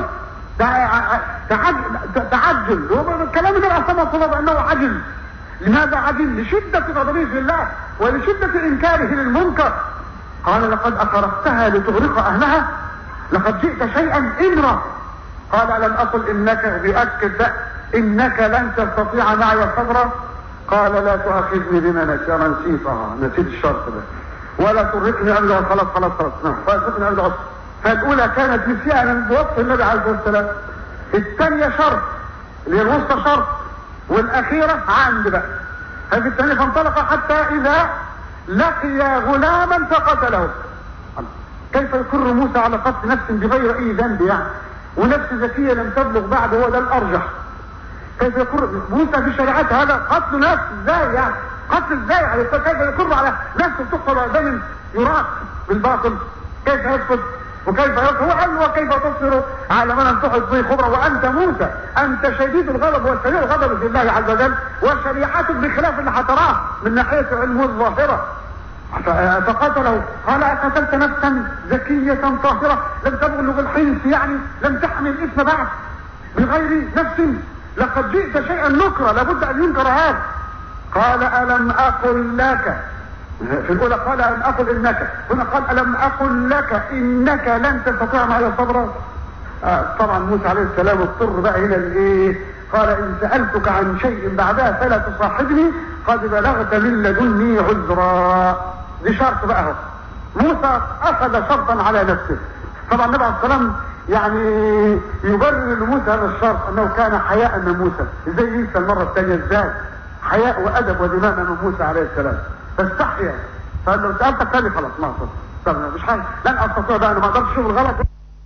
تعجل تعجل. هو الكلام ده اصلا صلب انه عجل. لماذا عجل؟ لشدة غضبه في الله ولشدة انكاره للمنكر. قال لقد اخرجتها لتغرق اهلها، لقد جئت شيئا امرا. قال الم اقل انك، بأكد بقى انك لن تستطيع معي صبرا. قال لا تؤاخذني بما نسيت، انا نسيت اه نسيت الشرط ده، ولا ترهقني ابدا. خلاص خلاص خلاص نعم ولا ترهقني ابدا. فالاولى كانت نسيانا بوصف النبي عليه الصلاه والسلام، الثانيه شرط اللي هي الوسطى شرط، والاخيره عمد بقى. هذه الثانيه فانطلق حتى اذا لقي غلاما فقتله. كيف يقر موسى على قتل نفس بغير اي ذنب يعني، ونفس ذكيه لم تبلغ بعد، هو ده الارجح. كيف يقر موسى في شريعته هذا قتل نفس؟ ازاي يعني؟ قتل ازاي يعني؟ كيف يقر على نفسه تقتل دم يراق بالباطل؟ كيف يسكت وكيف يسكت؟ هو قال وكيف تصبر على من لم تحط به خبرة وانت موسى انت شديد الغضب وسريع الغضب في الله عز وجل، وشريعتك بخلاف اللي هتراه من ناحية علمه الظاهرة. فقتله. قال قتلت نفسا زكية طاهرة لم تبلغ الحنس، يعني لم تحمل الاثم بعد، بغير نفس، لقد جئت شيئا نكرا، لابد ان ينكر هذا. قال الم اقل لك، في الاولى قال الم اقل انك، هنا قال الم اقل لك انك لن تستطيع معي صبرا. آه طبعا موسى عليه السلام اضطر بقى هنا لايه؟ قال ان سألتك عن شيء بعدها فلا تصاحبني قد بلغت من لدني عذرا. دي شرط بقى هو. موسى اخذ شرطا على نفسه طبعا النبي عليه السلام يعني يبرر لموسى هذا الشرط انه كان حياء من موسى. ازاي ينسى المره الثانيه؟ ازاي حياء وادب ودماء من موسى عليه السلام، فاستحيا. فقال له سالتك تاني خلاص ما اقصد مش حاجه، لن استطيع بقى، انا ما اقدرش اشوف الغلط.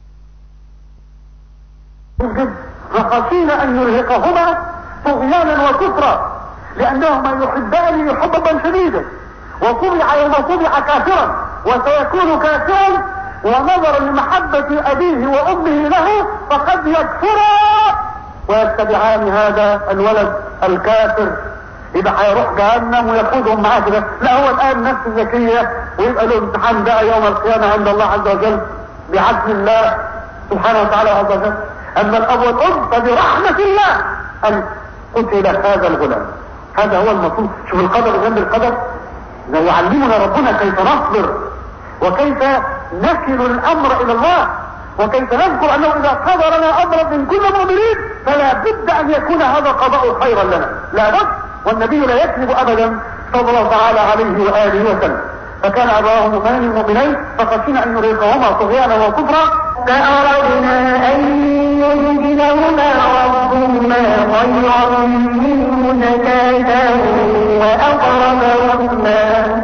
وخشينا ان يرهقهما طغيانا وكفرا لانهما يحبان حبا شديدا، وطبع يوم طبع كافرا وسيكون كافرا، ونظرا لمحبة ابيه وامه له فقد يكفرا ويتبعان هذا الولد الكافر، يبقى هيروح جهنم وياخدهم معاه كده. لا، هو الان نفس ذكية ويبقى له امتحان بقى يوم القيامة عند الله عز وجل بعدل الله سبحانه وتعالى عز وجل. اما الاب والام فبرحمة الله ان قتل هذا الغلام. هذا هو المطلوب. شوف القدر جنب القدر، يعلمنا ربنا كيف نصبر وكيف نكل الامر الى الله، وكيف نذكر انه اذا قضى لنا امرا من كل مؤمنين فلا بد ان يكون هذا قضاء خيرا لنا، لا بد. والنبي لا يكذب ابدا صلى الله تعالى عليه واله وسلم. فكان ابواه مؤمنين مؤمنين فخشينا ان يرهقهما طغيانا وكفرا فأردنا أن يبدلهما ربهما خيرا منه زكاة وأقرب رحما.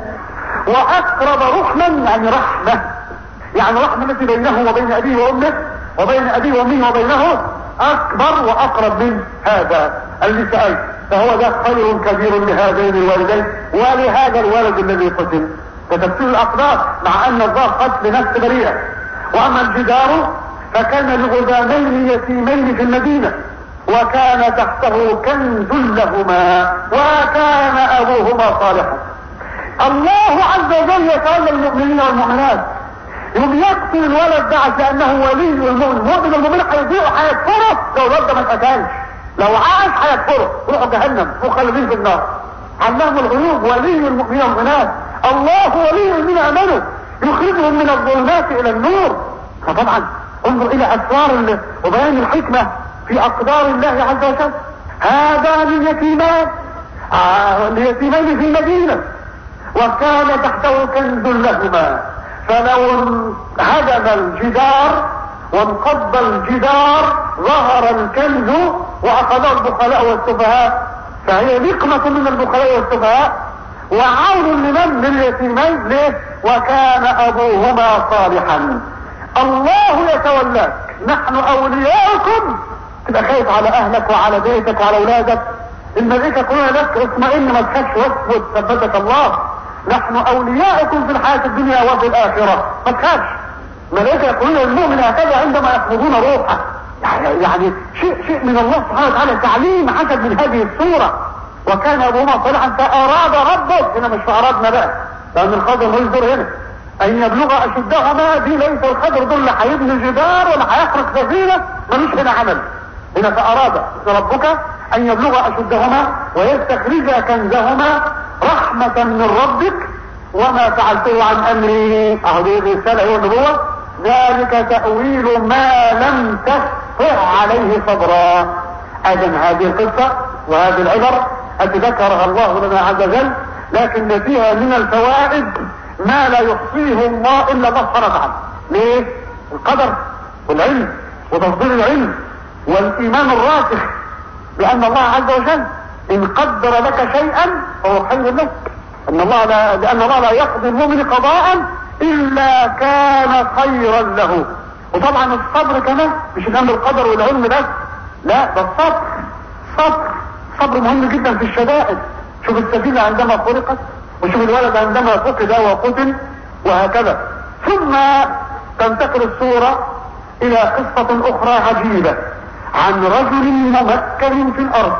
وأقرب رحما يعني رحمة، يعني رحمة التي بينه وبين أبيه وأمه وبين أبيه وأمه وبينه أكبر وأقرب من هذا النسائي. فهو ده خير كبير لهذين الوالدين ولهذا الولد الذي قتل. فتفسير الأقدار مع أن الظاهر قتل نفس بريئة. واما الجدار فكان لغلامين يتيمين في المدينة وكان تحته كنز لهما وكان ابوهما صالحا. الله عز وجل يتولى المؤمنين والمؤمنات، يوم يقتل الولد ده لانه ولي المؤمن. المؤمن المؤمن هيضيعه هيكفره لو الولد ده ما اتقتلش، لو عاش هيكفره يروحوا جهنم مخلدين في النار. علام الغيوب ولي المؤمنين والمؤمنات، الله ولي الذين امنوا يخرجهم من الظلمات الى النور. فطبعا انظر الى اسرار وبيان الحكمة في اقدار الله عز وجل. هذان يتيمان آه يتيمين في المدينة وكان تحته كنز لهما، فلو هدم الجدار وانقض الجدار ظهر الكنز واخذه البخلاء والسفهاء، فهي نقمة من البخلاء والسفهاء وعون لمن؟ لليتيمين. ليه؟ وكان ابوهما صالحا. الله يتولاك، نحن اولياؤكم. تبقى خايف على اهلك وعلى بيتك وعلى اولادك، الملائكة يقولون لك اطمئن ما تخافش واثبت ثبتك الله. نحن اولياؤكم في الحياة الدنيا وفي الاخرة، ما تخافش. الملائكة يقولون للمؤمن هكذا عندما يقبضون روحه. يعني شيء شيء من الله سبحانه وتعالى، تعليم حسب من هذه الصورة. وكان ابوهما صالحا فاراد ربك، هنا مش فارادنا بقى لان الخضر مش دور هنا، ان يبلغ اشدهما. دي ليس الخضر دول اللي هيبني جدار ولا هيخرج سفينه، ملوش هنا عمل. هنا فاراد ربك ان يبلغ اشدهما ويستخرج كنزهما رحمة من ربك وما فعلته عن امري. اهو دي الرسالة والنبوة. ذلك تأويل ما لم تستطع عليه صبرا. اذن هذه القصة وهذه العبر التي ذكرها الله لنا عز وجل، لكن فيها من الفوائد ما لا يحصيه الله الا الله سبحانه وتعالى. ليه؟ القدر والعلم وتفضيل العلم والايمان الراسخ بان الله عز وجل ان قدر لك شيئا فهو خير لك. ان الله لا لان الله لا يقضي المؤمن قضاء الا كان خيرا له. وطبعا الصبر كمان مش الامر القدر والعلم بس، لا ده الصبر. صبر صبر مهم جدا في الشدائد. شوف السفينة عندما خرقت، وشوف الولد عندما فقد وقتل، وهكذا. ثم تنتقل الصورة الى قصة اخرى عجيبة عن رجل ممكن في الارض،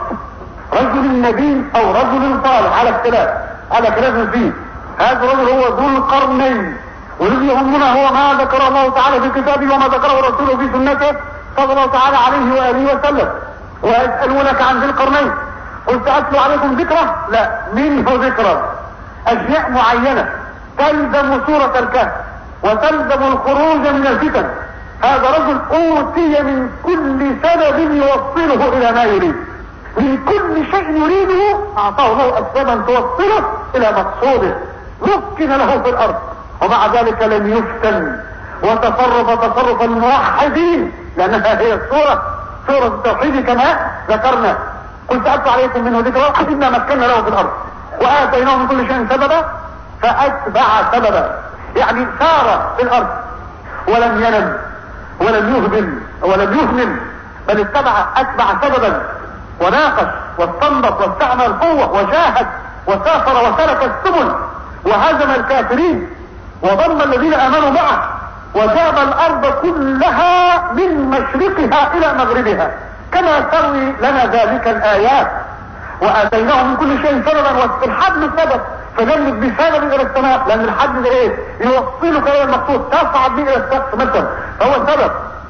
رجل نبي او رجل صالح على اختلاف على خلاف فيه. هذا الرجل هو ذو القرنين، والذي يهمنا هو ما ذكر الله تعالى في كتابه وما ذكره رسوله في سنته صلى الله تعالى عليه واله وسلم. ويسألونك عن ذي القرنين قل سأتلو عليكم ذكره، لا منه ذكرى اشياء معينة تلزم سورة الكهف وتلزم الخروج من الفتن. هذا رجل اوتي من كل سبب يوصله الى ما يريد، من كل شيء يريده اعطاه الله اسبابا توصله الى مقصوده، مكن له في الارض ومع ذلك لم يفتن وتصرف تصرف الموحدين، لانها هي الصورة صورة التوحيد كما ذكرنا. قل سألت عليكم منه ذكرى إنا مكنا له في الأرض وآتيناه من كل شيء سببا فأتبع سببا، يعني سار في الأرض ولم ينم ولم يهمل ولم يهمل، بل اتبع أتبع سببا وناقش واستنبط واستعمل القوة وجاهد وسافر وسلك السبل وهزم الكافرين وضم الذين آمنوا معه وجاب الأرض كلها من مشرقها إلى مغربها كما تروي لنا ذلك الآيات. وآتيناه من كل شيء سببا، والحبل سبب، فجلد بسبب إلى السماء، لأن الحبل ده إيه؟ يوصلك إلى المقصود، تصعد به إلى السقف مثلا، فهو سبب.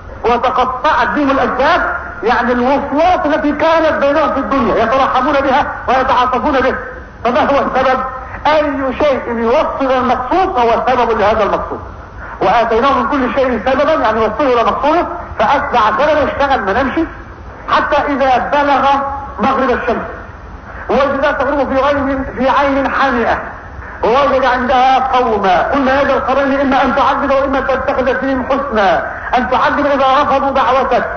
وتقطعت بهم الأسباب، يعني الوصلات التي كانت بينهم في الدنيا يتراحمون بها ويتعاطفون به. فما هو السبب؟ أي شيء يوصل المقصود هو سبب لهذا المقصود. وآتيناه من كل شيء سببا، يعني يوصله إلى مقصوده، فأتبع سببا اشتغل ما نمشي حتى إذا بلغ مغرب الشمس وجدها تغرب في عين في عين حامئة ووجد عندها قوما قلنا هذا القرين إما أن تعذب وإما تتخذ فيهم حسنا، أن تعذب إذا رفضوا دعوتك،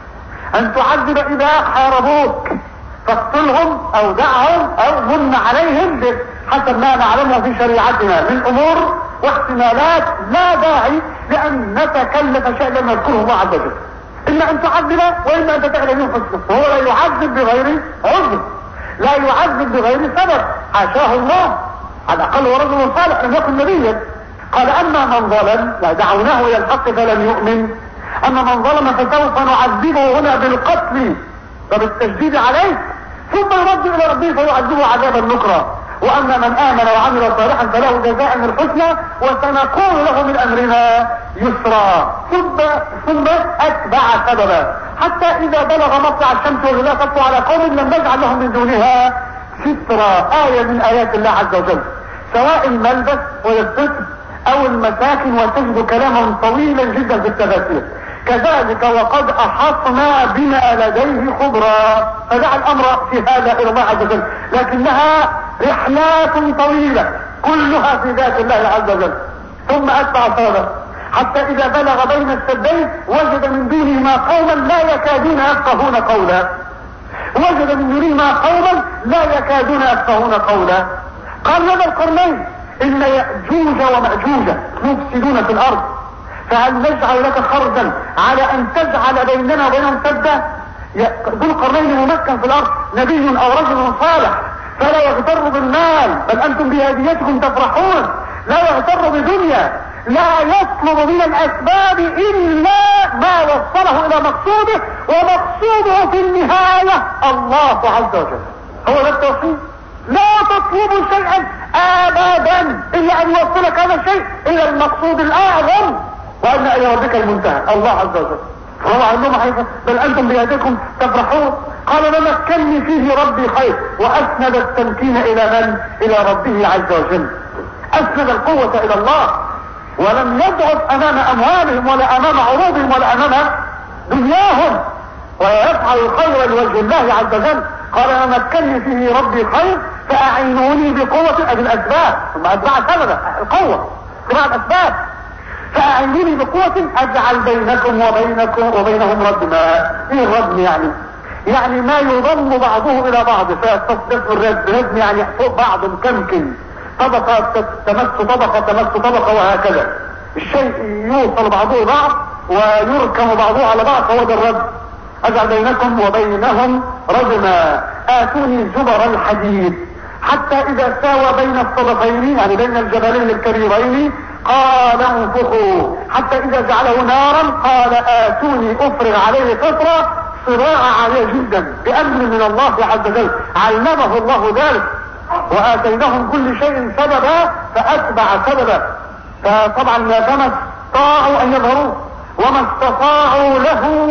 أن تعذب إذا حاربوك فاقتلهم أو دعهم أو من عليهم حسب ما نعلمه في شريعتنا من أمور واحتمالات لا داعي لأن نتكلف شيئا لم يذكره الله عز وجل. إما أن تعذب وإما أن تتخذ فيهم حسنا، فهو لا يعذب بغير عذر، لا يعذب بغير سبب، حاشاه الله، على الأقل ورجل صالح لم يكن نبيا. قال أما من ظلم دعوناه إلى الحق فلم يؤمن، أما من ظلم فسوف نعذبه هنا بالقتل فبالتشديد عليه ثم يرد إلى ربه فيعذبه عذابا نكرا. وأما من آمن وعمل صالحا فله جزاء الحسنى وسنقول له من أمرنا يسرا. ثم ثم أتبع سببا حتى إذا بلغ مطلع الشمس ولا تطلع على قوم لم نجعل لهم من دونها سترا، آية من آيات الله عز وجل، سواء الملبس والستر أو المساكن، وتجد كلاما طويلا جدا في التفاسير. كذلك وقد أحطنا بما لديه خبرا، فدع الأمر في هذا إلى الله عز وجل، لكنها رحلات طويلة كلها في ذات الله عز وجل. ثم أتبع سببا حتى إذا بلغ بين السدين وجد من دونهما قوما لا يكادون يفقهون قولا، وجد من دونهما قوما لا يكادون يفقهون قولا. قال هذا القرنين إن يأجوج ومأجوج مفسدون في الأرض فهل نجعل لك خرجا على أن تجعل بيننا وبينهم سدا؟ ذو القرنين ممكن في الأرض، نبي أو رجل صالح، فلا يغتر بالمال، بل أنتم بهديتكم تفرحون، لا يغتر بدنيا، لا يطلب من الأسباب إلا ما وصله إلى مقصوده، ومقصوده في النهاية الله عز وجل. هو ده التوحيد، لا تطلب شيئا أبدا إلا أن يوصلك هذا الشيء إلى المقصود الأعظم، وأن إلى ربك المنتهى الله عز وجل. فهو عندهم حيث بل أنتم بهديكم تفرحون. قال ممكنني فيه ربي خير، وأسند التمكين إلى من؟ إلى ربه عز وجل، أسند القوة إلى الله، ولم يضعف أمام أموالهم ولا أمام عروضهم ولا أمام دنياهم، ويفعل الخير لوجه الله عز وجل. قال ممكنني فيه ربي خير فأعينوني بقوة أجل الأسباب، ثم أتبع سببا القوة اتباع الأسباب، فأعينوني بقوة أجعل بينكم وبينكم وبينهم ردما. ايه الردم يعني؟ يعني ما يضم بعضه الى بعض فيستصدق الردم، ردم يعني فوق بعض مكمكم، طبقة تمس طبقة تمس طبقة وهكذا، الشيء يوصل بعضه بعض ويركم بعضه على بعض، فهو ده الردم. أجعل بينكم وبينهم ردما آتوني زبر الحديد حتى إذا ساوى بين الطرفين، يعني بين الجبلين الكبيرين، قال انفخوا حتى إذا جعله نارا قال آتوني أفرغ عليه قطرة. صراع عالية جدا بأمر من الله عز وجل، علمه الله ذلك. وآتيناهم كل شيء سببا فأتبع سببا، فطبعا فما استطاعوا أن يظهروه وما استطاعوا له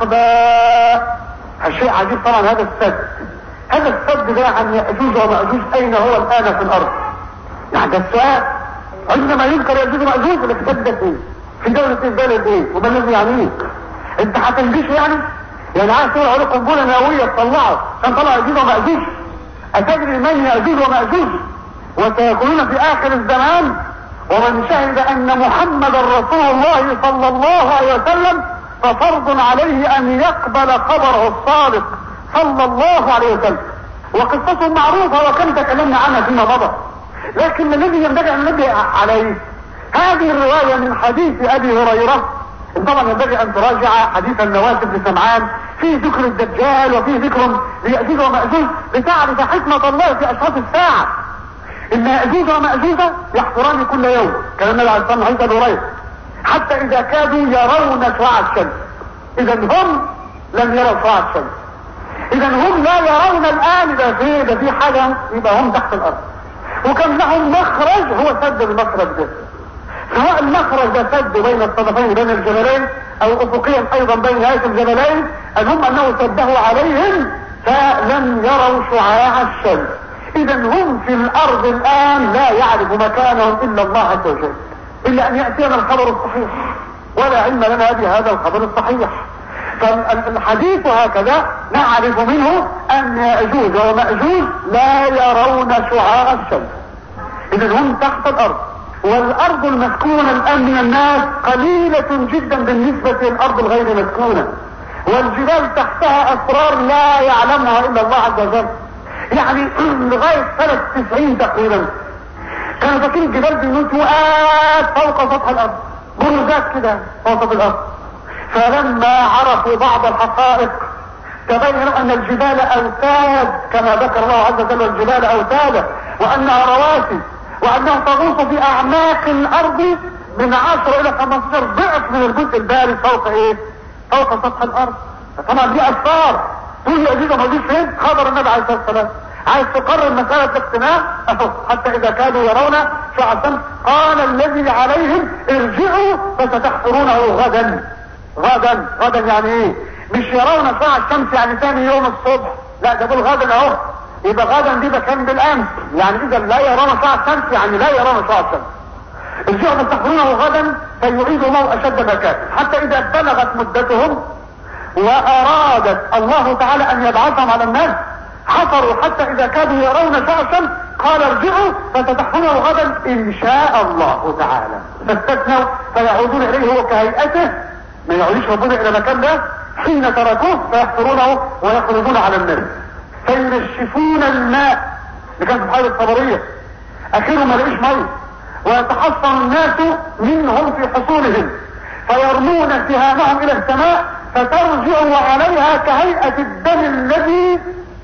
نقبا. الشيء عجيب طبعا هذا السد، هذا السد ده عن يأجوج ومأجوج أين هو الآن في الأرض؟ يعني ده السؤال. عندما يذكر يأجوج ومأجوج لك سد ايه؟ في دولة البلد ايه؟ وما الذي يعني ايه؟ انت هتنجيش يعني؟ يعني عايز تقول عليه قنبلة نووية تطلعه عشان طلع يأجوج ومأجوج؟ أتدري من يأجوج ومأجوج؟ وسيكونون في آخر الزمان ومن شهد ان محمدا رسول الله صلى الله عليه وسلم ففرض عليه ان يقبل خبره الصادق صلى الله عليه وسلم. وقصته معروفة وكم تكلمنا عنها فيما مضى، لكن الذي ينبغي ان ننبه عليه هذه الرواية من حديث ابي هريرة. طبعا ينبغي ان تراجع حديث النواس بن سمعان في ذكر الدجال وفي ذكر يأجوج ومأجوج لتعرف حكمة الله في اشراط الساعة. ان يأجوج ومأجوج يحضران كل يوم كان النبي عليه الصلاة والسلام ابي هريرة حتى اذا كادوا يرون شعاع الشمس. اذا هم لم يروا شعاع الشمس، اذا هم لا يرون الان اذا في ده في حاجة يبقى هم تحت الارض. وكان لهم مخرج هو سد المخرج ده، سواء المخرج ده سد بين الصدفين بين الجبلين او افقيا ايضا بين نهاية الجبلين، المهم انه سده عليهم فلم يروا شعاع الشمس. اذا هم في الارض الان لا يعرف مكانهم الا الله عز وجل، الا ان يأتينا الخبر الصحيح ولا علم لنا بهذا الخبر الصحيح. فالحديث هكذا نعرف منه ان يأجوج ومأجوج لا يرون شعاع الشمس. اذا هم تحت الارض، والارض المسكونة الان من الناس قليلة جدا بالنسبة للارض الغير مسكونة، والجبال تحتها اسرار لا يعلمها الا الله عز وجل. يعني لغاية سنة تسعين تقريبا كانوا فاكرين الجبال دي نتوءات فوق سطح الارض، برزات كده فوق الارض. فلما عرفوا بعض الحقائق تبينوا ان الجبال اوتاد كما ذكر الله عز وجل، الجبال اوتادا وانها رواسي وانها تغوص في اعماق الارض من عشرة الى خمستاشر ضعف من الجزء البارد فوق ايه؟ فوق سطح الارض. طبعا دي اسرار تقول لي اجيزة ما ديش فين؟ خبر النبي عليه الصلاة والسلام. عايز تقرر مسألة الاقتناع اهو، حتى اذا كانوا يرون شعاع الشمس قال الذي عليهم ارجعوا فستحضرونه غدا. غدا غدا يعني ايه؟ مش يرون شعاع الشمس يعني ثاني يوم الصبح، لا ده بقول غدا اهو. يبقى غدا دي ده كان بالامس، يعني اذا لا يرون شعاع الشمس يعني لا يرون شعاع الشمس. ارجعوا فستحضرونه غدا فيعيد الله اشد ما كان، حتى اذا بلغت مدتهم وارادت الله تعالى ان يبعثهم على الناس حفروا حتى اذا كادوا يرون شعاع الشمس قال ارجعوا فستحضرونه غدا ان شاء الله تعالى. فاستثنوا فيعودون اليه هو كهيئته، ما يعودش ربنا الى مكان ده حين تركوه فيحفرونه ويخرجون على الناس فينشفون الماء اللي كان في بحيرة الطبرية اخيرا ما لقيش ميه، ويتحصن الناس منهم في حصولهم فيرمون سهامهم الى السماء فترجع وعليها كهيئة الدم الذي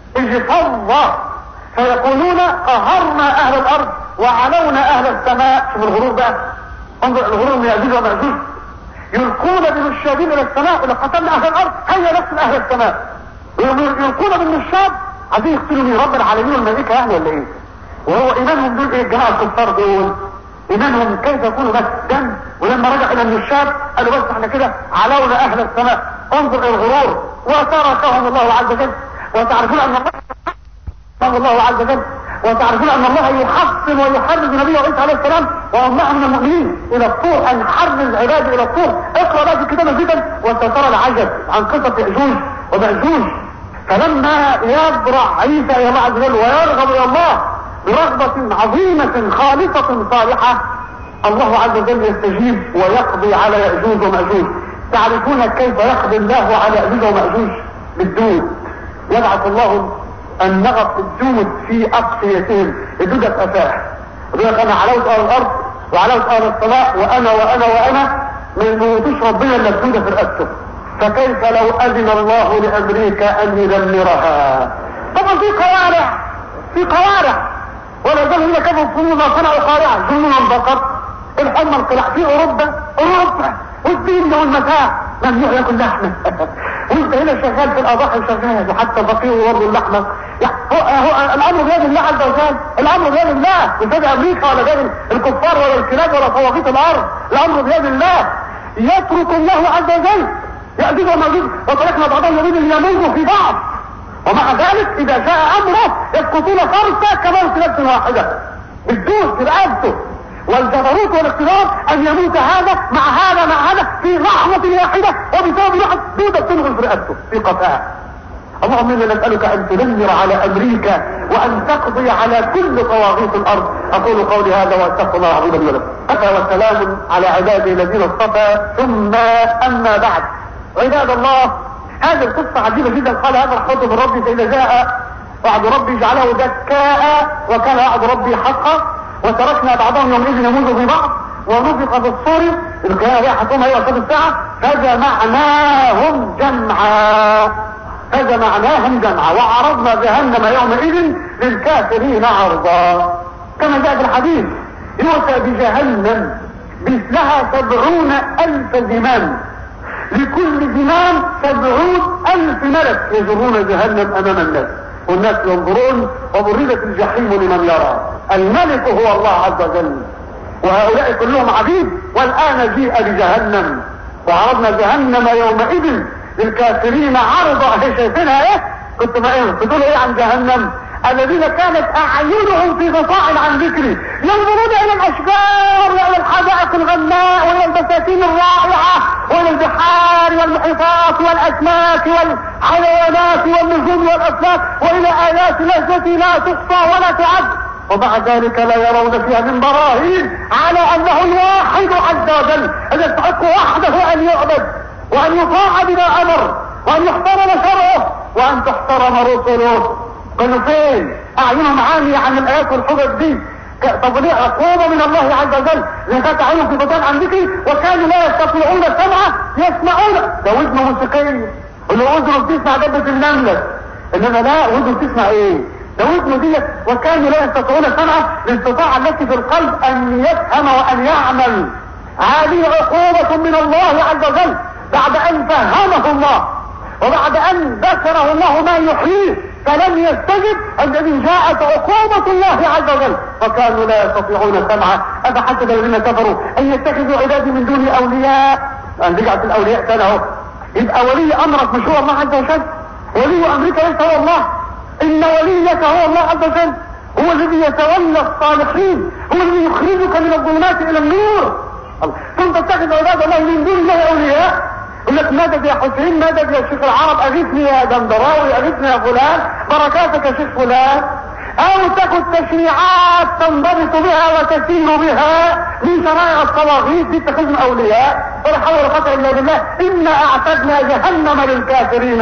اجتض، فيقولون قهرنا اهل الارض وعلونا اهل السماء. شوف الغرور بقى، انظر الغرور من يأجوج ومأجوج، يلقون بالنشابين الى السماء الى قتلنا اهل الارض هيا نقتل اهل السماء، يلقون بالنشاب عايزين يقتلوا من رب العالمين والملائكه يعني ولا ايه؟ وهو ايمانهم دول ايه الجماعه الكفار دول؟ ايمانهم كيف يكونوا بس دم؟ ولما رجع الى النشاب قالوا بس احنا كده علونا اهل السماء. انظر الى الغرور. وتركهم الله عز وجل، وتعرفون ان الله الله عز وجل وتعرفون ان الله يحصن ويحرز نبيه عيسى عليه السلام وامه من المؤمنين الى الطور، ان يحرز عباده الى الطور. اقرا بقى في الكتاب جدا وسترى العجب عن قصه ياجوج وماجوج. فلما يبرع عيسى الى الله عز وجل ويرغب الى الله برغبه عظيمه خالصه صالحه، الله عز وجل يستجيب ويقضي على ياجوج وماجوج. تعرفون كيف يقضي الله على ياجوج وماجوج؟ بالدود. يبعث الله النغط الدود في اقصيتهم، الدود في افاه، يقول لك انا علوت اهل الارض وعلوت اهل السماء وانا وانا وانا ما يموتوش ربنا الا الدودة في رقبته. فكيف لو اذن الله لامريكا ان يدمرها؟ طبعا في قوارع في قوارع ولا زال هنا كيف يصنعون ما صنعوا قارعة جنون بقر الحمى القلاع في اوروبا اوروبا والدين والمتاع ممنوع ياكل لحمه وانت هنا شغال في الاضاحي شغال وحتى الفقير برضه اللحمه. يعني هو, هو الامر بيد الله عز وجل، الامر بيد الله مش بيد امريكا ولا بيد الكفار ولا الكلاب ولا طواغيت الارض، الامر بيد الله. يترك الله عز وجل يأجوج ومأجوج وتركنا بعضهم يريد ان يموتوا في بعض، ومع ذلك اذا جاء امره يسقطون فرسا كمان في نفس واحده بالدود في رقبته. والجبروت والاقتدار ان يموت هذا مع هذا مع هذا في لحظة واحدة وبسبب واحد دودة تنغل في رقبته في قفاه. اللهم انا نسألك ان تدمر على امريكا وان تقضي على كل طواغيت الارض. اقول قولي هذا واستغفر الله العظيم لي ولكم. وسلام على عباده الذين اصطفى. ثم اما بعد، عباد الله، هذه القصة عجيبة جدا. قال هذا رحمة من ربي، فإذا جاء وعد ربي جعله دكاء وكان وعد ربي حقا وتركنا بعضهم يومئذ يموت في بعض ونفخ في الصور القيامة بقى حكومة هي وقت الساعة فجمعناهم جمعا فجمعناهم جمعا وعرضنا جهنم يومئذ للكافرين عرضا. كما جاء في الحديث يؤتى بجهنم مثلها سبعون ألف زمام، لكل زمام سبعون ألف ملك يجرون جهنم أمام الناس والناس ينظرون وبرزت الجحيم لمن يرى. الملك هو الله عز وجل وهؤلاء كلهم عبيد. والآن جيء بجهنم وعرضنا جهنم يومئذ للكافرين عرضا. اهي شايفينها ايه؟ كنت ما ايه بتقولوا ايه عن جهنم؟ الذين كانت اعينهم في غطاء عن ذكري ينظرون الى الاشجار والى الحدائق الغناء والى البساتين الرائعه والى البحار والمحيطات والاسماك والحيوانات والنجوم والافلاك والى ايات التي لا تحصى ولا تعد، ومع ذلك لا يرون فيها من براهين على انه الواحد عز وجل الذي يستحق وحده ان يعبد وان يطاع بما امر وان يحترم شرعه وان تحترم رسله. قالوا فين؟ اعينهم عامية عن الايات والحجج دي. طب ليه؟ عقوبة من الله عز وجل لان كانت اعينهم في بطان عن ذكري وكانوا لا يستطيعون السمع يسمعون. ده ودن موسيقية اللي اذنه بتسمع دبة النملة، انما لا ودنه بتسمع ايه؟ ده ودنه ديت. وكانوا لا يستطيعون السمع للاستطاعة التي في القلب ان يفهم وان يعمل. هذه عقوبة من الله عز وجل بعد ان فهمه الله وبعد ان ذكره الله ما يحييه فلم يستجب الذي جاءت عقوبة الله عز وجل وكانوا لا يستطيعون السمع. أفحسب الذين كفروا أن يتخذوا عبادي من دون أولياء. أن رجعت الأولياء تنهوا. يبقى ولي أمرك مش هو الله عز وجل، ولي أمرك ليس هو الله، إن وليك هو الله عز وجل، هو الذي يتولى الصالحين، هو الذي يخرجك من الظلمات إلى النور. ثم تتخذ عباد الله من دون الله أولياء. يقول لك مدد يا حسين، مدد يا شيخ العرب، اغثني يا دندراوي، اغثني يا فلان، بركاتك يا شيخ فلان. او تاخد تشريعات تنضبط بها وتسير بها من شرائع الطواغيت دي تتخذهم اولياء. ولا حول ولا قوه الا بالله. انا اعتدنا جهنم للكافرين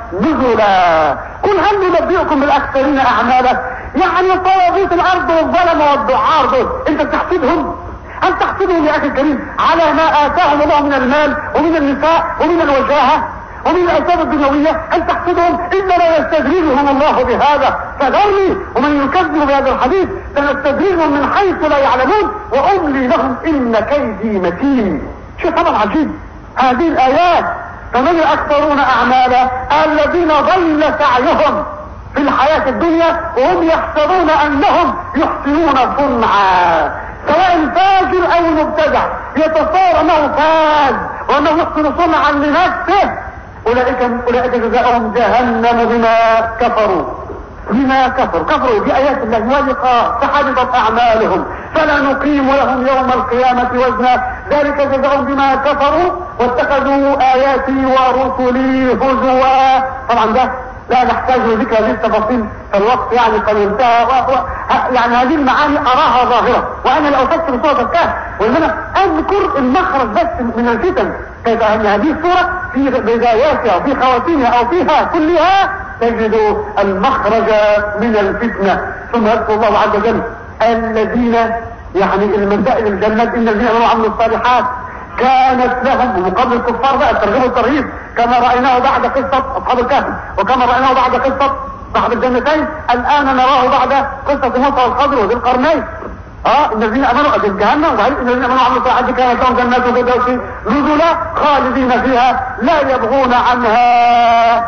نزلا. قل هل ننبئكم بالاكثرين اعمالا؟ يعني طواغيت الارض والظلمه والدعار دول انت بتحسدهم؟ هل تحسدهم يا اخي الكريم على ما اتاهم الله من المال ومن النساء ومن الوجاهه ومن الاسباب الدنيويه؟ هل تحسدهم؟ انما يستدرجهم الله بهذا. فذرني ومن يكذب بهذا الحديث سنستدرجهم من حيث لا يعلمون واملي لهم ان كيدي متين. شيء طبعا عجيب هذه الايات. فمن الاكثرون اعمالا الذين ضل سعيهم في الحياه الدنيا وهم يحسبون انهم يحسنون صنعا. سواء فاجر او مبتدع يتصور انه فاز وانه يحسن صنعا لنفسه. اولئك اولئك جزاؤهم جهنم بما كفروا بما كفروا كفروا بايات الله ولقاء فحبطت اعمالهم فلا نقيم لهم يوم القيامه وزنا. ذلك جزاؤهم بما كفروا واتخذوا اياتي ورسلي هزوا. طبعا ده لا نحتاج لذكر هذه التفاصيل فالوقت يعني قد انتهى. يعني هذه المعاني اراها ظاهرة وانا لا افسر سورة الكهف وانما اذكر المخرج بس من الفتن. كيف ان هذه السورة في بداياتها وفي خواتيمها او فيها كلها تجد المخرج من الفتنة. ثم يذكر الله عز وجل الذين يعني المسائل الجنة ان الذين امنوا وعملوا الصالحات كانت لهم مقابل الكفار بقى الترغيب والترهيب كما رأيناه بعد قصة أصحاب الكهف وكما رأيناه بعد قصة صاحب الجنتين. الآن نراه بعد قصة موسى والخضر وذي القرنين. اه ان الذين امنوا اجل جهنم وبعدين ان الذين امنوا وعملوا الصالحات كانت لهم جنات الفردوس نزلا خالدين فيها لا يبغون عنها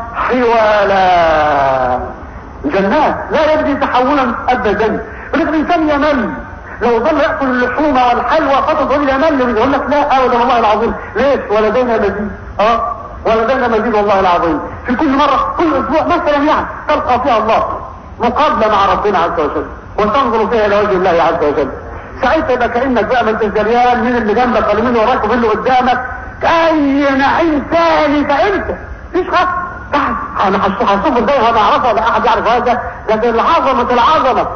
حوالا. جنات لا يبغي تحولا ابدا. الانسان يمل لو ظل يأكل اللحوم والحلوى فقط ظل يمل. يقول لك لا ابدا والله العظيم. ليش؟ ولدينا مزيد. اه ولدينا مزيد والله العظيم. في كل مرة كل اسبوع مثلا يعني تلقى فيها الله مقابلة مع ربنا عز وجل وتنظر فيها الى وجه الله عز وجل. ساعتها يبقى كأنك بقى ما انتش دريان مين اللي جنبك ولا مين اللي وراك ومين اللي قدامك. اي نعيم ثاني فانت مفيش خط تحت انا هشوف ازاي هذا اعرفه ولا احد يعرف هذا، لكن العظمة العظمة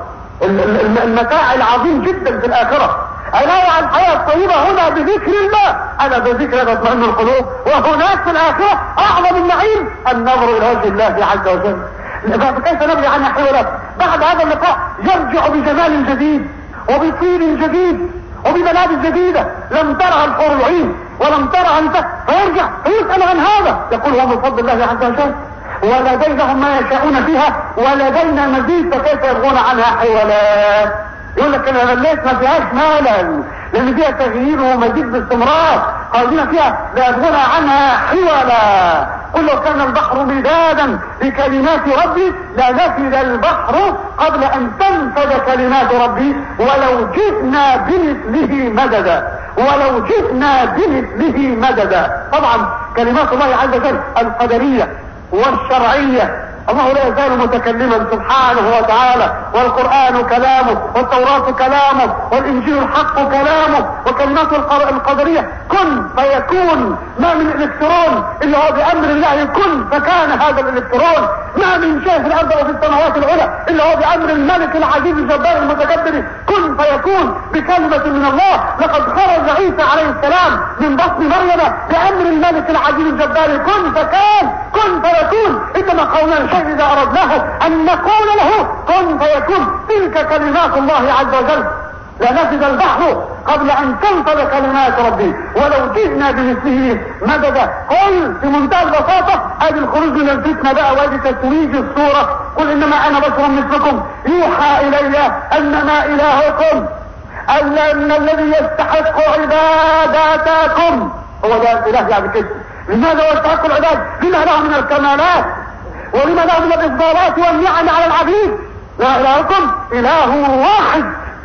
المتاع العظيم جدا في الاخرة. انايا الحياة الطيبة هنا بذكر الله، انا بذكر تطمئن القلوب، وهناك في الاخرة اعظم النعيم النظر الى وجه الله عز وجل. فكيف نبني عن حولات بعد هذا اللقاء؟ يرجع بجمال جديد وبطيب جديد وبملابس جديدة لم ترها الحور العين ولم ترها انت، فيرجع فيسأل عن هذا يقول هو من فضل الله عز وجل، ولديهم ما يشاءون فيها ولدينا مزيد، فكيف يبغون عنها حولات؟ يقول لك انا غليت ما فيهاش مالا لان فيها تغيير ومزيد باستمرار، قادمين فيها لا يبغون عنها حولا. قل لو كان البحر مدادا لكلمات ربي لنفد البحر قبل ان تنفد كلمات ربي ولو جئنا بمثله مددا، ولو جئنا بمثله مددا. طبعا كلمات الله عز وجل القدرية والشرعية، الله لا يزال متكلما سبحانه وتعالى، والقرآن كلامه والتوراة كلامه والإنجيل الحق كلامه، وكلماته القدرية كن فيكون، ما من الكترون إلا هو بأمر الله كن فكان هذا الالكترون، ما من شيء في الأرض وفي السماوات العلى إلا هو بأمر الملك العزيز الجبار المتكبر كن فيكون بكلمة من الله. لقد خرج عيسى عليه السلام من بطن مريم بأمر الملك العزيز الجبار كن فكان كن فيكون. إنما قولنا الشيء إذا أردناه أن نقول له كن فيكون. تلك كلمات الله عز وجل لنفد البحر قبل أن تنفذ كلمات ربي ولو جئنا بمثله مددا. قل في منتهى البساطة ادي الخروج من الفتنة بقى وادي تتويج الصورة. قل إنما أنا بشر مثلكم يوحى إلي أنما إلهكم أن الذي يستحق عباداتكم هو ده الإله. يعني كده لماذا يستحق العباد؟ لما له من الكمالات ولما له من الإفضالات والنعم على العبيد. لا إلهكم إله واحد،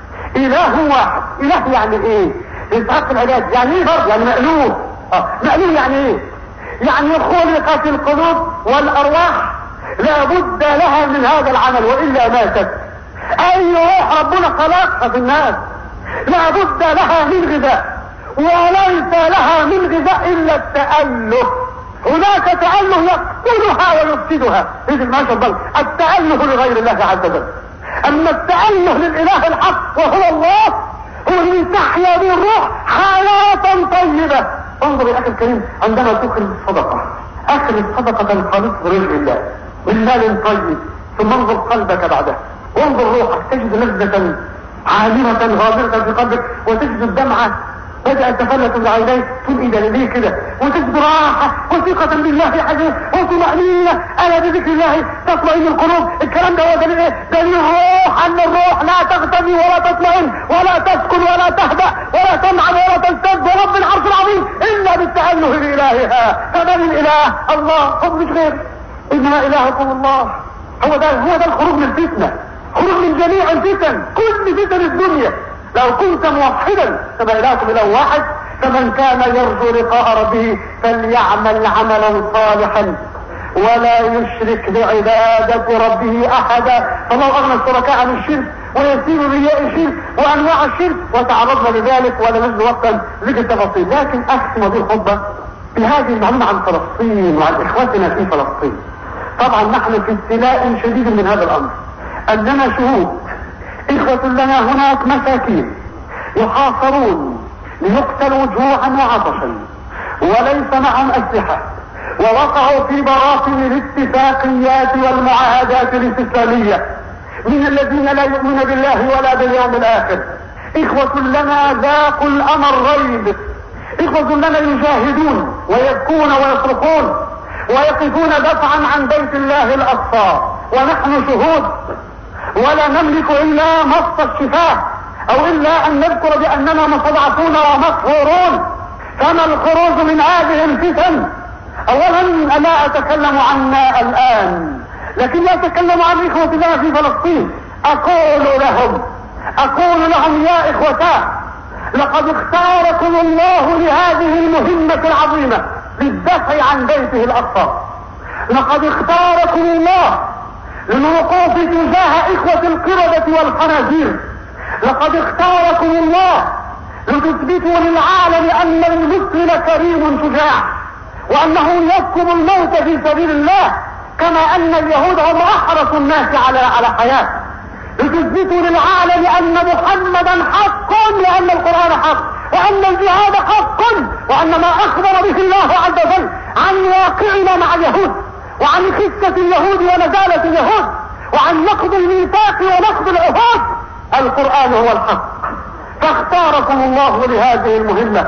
إله واحد. إله يعني إيه؟ يستحق العباد يعني إيه برضه؟ يعني مألوه. آه. مألوه يعني إيه؟ يعني خلقت القلوب والأرواح لابد لها من هذا العمل وإلا ماتت. أي روح ربنا خلقها في الناس لابد لها من غذاء، وليس لها من غذاء إلا التأله. هناك تأله يقتلها ويفسدها، إذن ما شاء الله التأله لغير الله عز وجل. أما التأله للإله الحق وهو الله هو اللي تحيا به الروح حياة طيبة. انظر يا أخي الكريم عندما تخرج الصدقة، أخرج صدقة خالصة لوجه الله من مال طيب، ثم انظر قلبك بعدها وانظر روحك تجد لذة عالمة غامرة في قلبك، وتجد الدمعة بدأت تفلت من عينيك تقول إيه ده ليه كده، وتجد راحة وثقة بالله عز وطمأنينة. ألا بذكر الله تطمئن القلوب. الكلام ده هو دليل ايه؟ دليل روح أن الروح لا تغتني ولا تطمئن ولا تسكن ولا تهدأ ولا تنعم ولا تزداد ورب العرش العظيم إلا بالتأله لإلهها. فمن الإله؟ الله، هم مش غير. إنما إلهكم الله. هو ده هو ده الخروج من الفتنة، خروج من جميع الفتن، كل فتن الدنيا. لو كنت موحدا كما إلهكم إله واحد، فمن كان يرجو لقاء ربه فليعمل عملا صالحا ولا يشرك بعبادة ربه أحدا. فالله أغنى الشركاء عن الشرك ويسير رياء الشرك وأنواع الشرك، وتعرضنا لذلك ولا نجد وقتا ذكر التفاصيل. لكن أختم هذه الخطبة بهذه المعلومة عن فلسطين وعن إخوتنا في فلسطين. طبعا نحن في ابتلاء شديد من هذا الأمر، أننا شهود إخوة لنا هناك مساكين يحاصرون ليقتلوا جوعا وعطشا وليس معهم أسلحة، ووقعوا في براثن الاتفاقيات والمعاهدات الاستسلامية من الذين لا يؤمنون بالله ولا باليوم الآخر. إخوة لنا ذاقوا الأمر ريب، إخوة لنا يجاهدون ويبكون ويصرخون ويقفون دفعا عن بيت الله الأقصى، ونحن شهود ولا نملك إلا مص الشفاه أو إلا أن نذكر بأننا مستضعفون ومقهورون. فما الخروج من هذه الفتن؟ أولا لا أتكلم عنا الآن، لكن أتكلم عن إخوتنا في فلسطين. أقول لهم أقول لهم يا إخوتاه، لقد اختاركم الله لهذه المهمة العظيمة للدفع عن بيته الأقصى. لقد اختاركم الله للوقوف تجاه إخوة القردة والخنازير. لقد اختاركم الله لتثبتوا للعالم أن المسلم كريم شجاع، وأنه يسكب الموت في سبيل الله كما ان اليهود هم احرص الناس على على حياه، لتثبتوا للعالم ان محمدا حق، لان القرآن حق، وان الجهاد حق، وان ما اخبر به الله عز وجل عن واقعنا مع اليهود، وعن خسة اليهود ونزالة اليهود، وعن نقض الميثاق ونقض العهود، القرآن هو الحق. فاختاركم الله لهذه المهمة،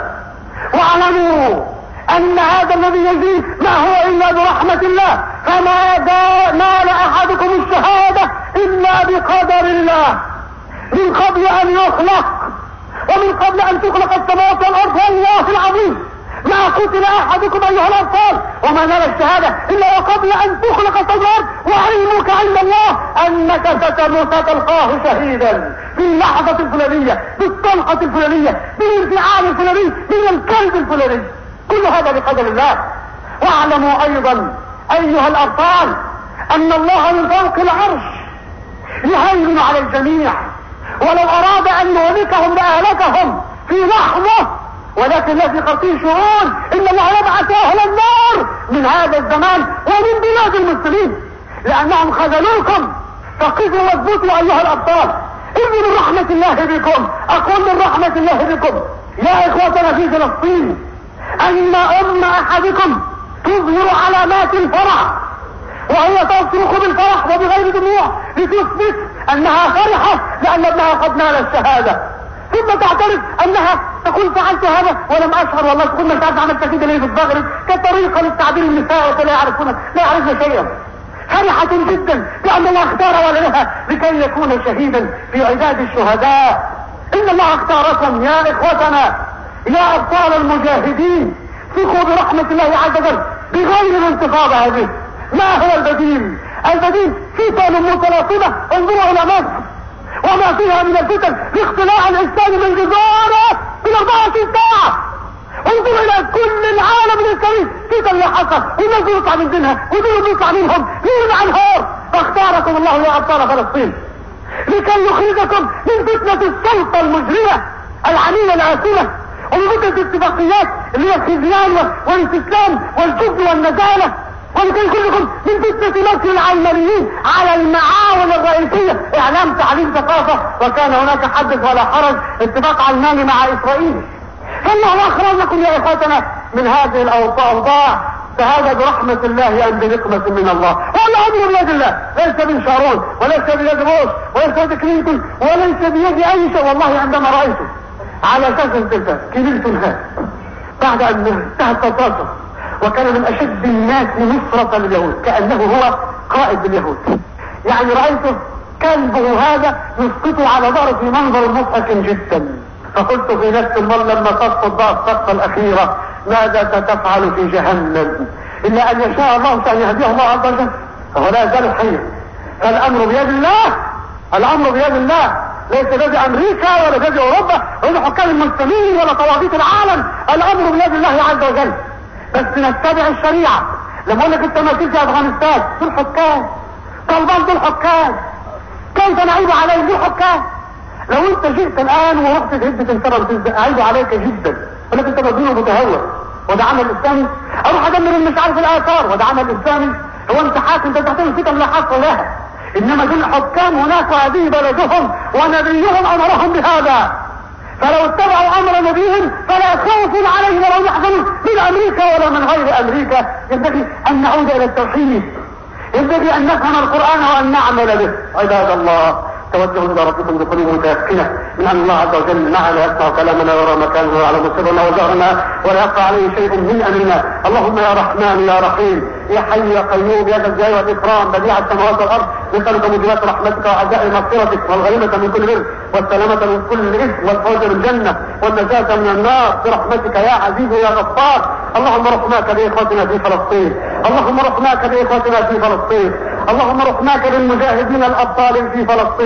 واعلموا ان هذا الذي يزيد ما هو الا برحمة الله، فما نال احدكم الشهادة الا بقدر الله، من قبل ان يخلق ومن قبل ان تخلق السماوات والارض، والله العظيم ما قتل احدكم ايها الاطفال وما نال الشهادة الا وقبل ان تخلق السماوات، وعلمك عند الله انك ستلقاه شهيدا في اللحظة الفلانية، بالطلقة الفلانية، بالانفعال الفلاني، من الكلب الفلاني، كل هذا بقدر الله. واعلموا ايضا ايها الابطال ان الله من فوق العرش يهيمن على الجميع، ولو اراد ان يهلكهم لاهلكهم في لحظة، ولكن لا في خطير شؤون. ان الله يبعث اهل النار من هذا الزمان ومن بلاد المسلمين لانهم خذلوكم. فقفوا واثبتوا ايها الابطال. إذ من رحمة الله بكم، اقول من رحمة الله بكم يا اخوتنا في فلسطين، ان ام احدكم تظهر علامات الفرح، وهي تصرخ بالفرح وبغير دموع لتثبت انها فرحة لان ابنها قد نال الشهادة، ثم تعترف انها تقول فعلت هذا ولم اشعر، والله تقول ما تعرف عملت كده ليه بالضغط، كطريقة للتعبير النساء ولا يعرفون لا يعرفن شيئا. فرحة جدا لان الله اختار ولدها لكي يكون شهيدا في عداد الشهداء. ان الله اختاركم يا اخوتنا يا ابطال المجاهدين، ثقوا برحمة الله عز وجل بغير الانتفاضة هذه. ما هو البديل؟ البديل فتن متلاطمة. انظروا الى مصر وما فيها من الفتن لاختلاع الاسلام من جزارة من أربعة وعشرين ساعة. انظروا الى كل العالم الاسلامي فتن يحصل، والناس يطلع من دينها ودول يطلع منهم ليل مع نهار. فاختاركم الله يا ابطال فلسطين لكي يخرجكم من فتنة السلطة المجرمة العنية العاسلة، ومن فتنة الاتفاقيات اللي هي الخذلان والاستسلام والجبن والنزالة، ولكي يخرجكم من فتنة مصر العلمانيين على المعاون الرئيسية اعلام تعليم ثقافة، وكان هناك حدث ولا حرج اتفاق علماني مع اسرائيل. فالله اخرجكم يا اخوتنا من هذه الاوضاع، فهذا برحمة الله ام بنقمة من الله. والله امر بيد الله، ليس من شارون وليس بيد بوش وليس بيد كلينتون وليس بيد اي شيء. والله عندما رايته على اساس التلفاز كلينتون هذا بعد ان انتهت فترته وكان من اشد الناس نصرة لليهود، كأنه هو قائد اليهود، يعني رأيته كلبه هذا يسقطه على ظهره في منظر مضحك جدا. فقلت في نفس المرة لما تسقط بقى السقطة الأخيرة ماذا ستفعل في جهنم؟ إلا أن يشاء الله أن يهديه الله عز وجل، فهو لا يزال حيا. فالأمر بيد الله، الأمر بيد الله، ليس بيد أمريكا ولا بيد أوروبا ولا حكام المسلمين ولا طواغيت العالم. الأمر بيد الله عز وجل، بس نتبع الشريعة. لما اقول لك انت ما تيجي افغانستان دول حكام، طالبان دول حكام، كيف نعيب عليهم؟ دول حكام. لو انت جئت الان ورحت تهد تنصر اعيب عليك جدا، يقول لك انت مدين متهور وده عمل اسلامي. اروح ادمر مش عارف الاثار وده عمل اسلامي. هو انت حاكم انت تعتبر فتن لا حق لها، انما دول حكام هناك وهذه بلدهم ونبيهم امرهم بهذا، فلو اتبعوا امر نبيهم فلا خوف عليهم ولا يحزنون من امريكا ولا من غير امريكا. ينبغي ان نعود الى التوحيد، ينبغي ان نفهم القرآن وان نعمل به. عباد الله توجهوا الى ربكم بقلوب متيقنه من ان الله عز وجل معنا يسمع كلامنا ويرى مكاننا ويعلم سرنا وجهرنا ولا يقع عليه شيء من امرنا. اللهم يا رحمن يا رحيم يا حي يا قيوم يا ذا الجلال والاكرام بديع السماوات والارض، نسالك موجبات رحمتك وعزائم مغفرتك والغنيمه من كل بر والسلامه من كل اثم والفوز بالجنه والنجاه من النار برحمتك يا عزيز يا غفار. اللهم رحماك باخوتنا في فلسطين، اللهم رحماك باخوتنا في فلسطين، اللهم رحماك بالمجاهدين الابطال في فلسطين،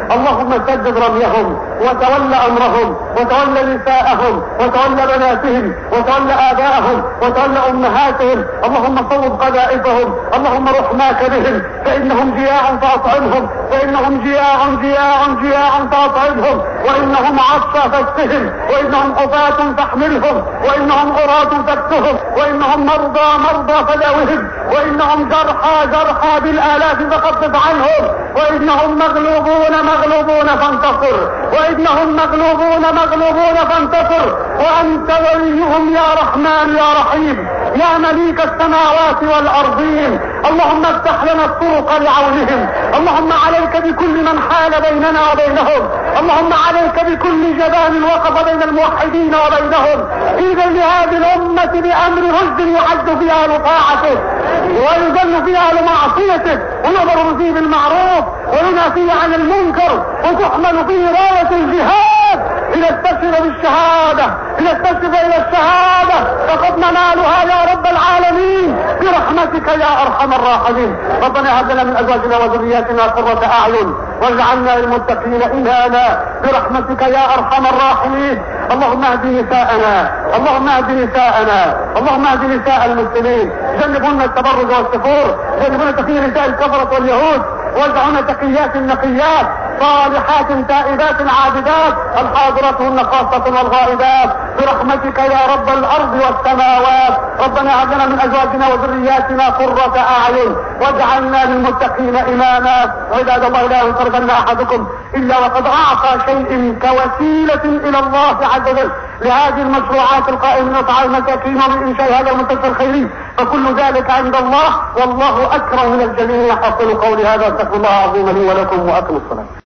اللهم سدد رميهم وتول امرهم وتول نساءهم وتول بناتهم وتول ابائهم وتول امهاتهم. اللهم صوب قذائفهم. اللهم رحماك بهم فانهم جياع فاطعمهم وانهم جياع جياع جياع فاطعمهم وانهم عطشى فاسقهم وانهم حفاة فاحملهم وانهم عراة فاكسهم وانهم مرضى مرضى فداوهم وانهم جرحى جرحى بالالاف فخفف عنهم وانهم مغلوبون مغلوبون فانتصر وانهم مغلوبون مغلوبون فانتصر وانت وليهم يا رحمن يا رحيم يا مليك السماوات والارضين. اللهم افتح لنا الطرق لعونهم. اللهم عليك بكل من حال بيننا وبينهم. اللهم عليك بكل جبان وقف بين الموحدين وبينهم. اذن لهذه الامة بامر رشد يعد فيها لطاعته ويذل فيها لمعصيته ونظر فيه بالمعروف وينهى فيه عن المنكر وتحمل فيه راية الجهاد لنستشهد بالشهادة لنستشهد الى الشهادة فقد ننالها يا رب العالمين برحمتك يا ارحم الراحمين. ربنا هب لنا من ازواجنا وذرياتنا قرة اعين واجعلنا للمتقين اماما برحمتك يا ارحم الراحمين. اللهم اهد نساءنا اللهم اهد نساءنا اللهم اهد نساء المسلمين. جنبونا التبرج والسفور جنبونا تقي نساء الكفرة واليهود واجعلنا تقيات نقيات صالحات تائبات عابدات الحاضرات هن خاصة والغائبات برحمتك يا رب الارض والسماوات. ربنا هب لنا من ازواجنا وذرياتنا قرة اعين واجعلنا للمتقين اماما. عباد الله لا ينصرفن احدكم الا وقد اعطى شيء كوسيلة الى الله عز وجل لهذه المشروعات القائمة وطعام المساكين ومن انشاء هذا المستشفى الخيري فكل ذلك عند الله والله اكرم من الجميع. اقول قولي هذا استغفر الله العظيم لي ولكم واقم الصلاة.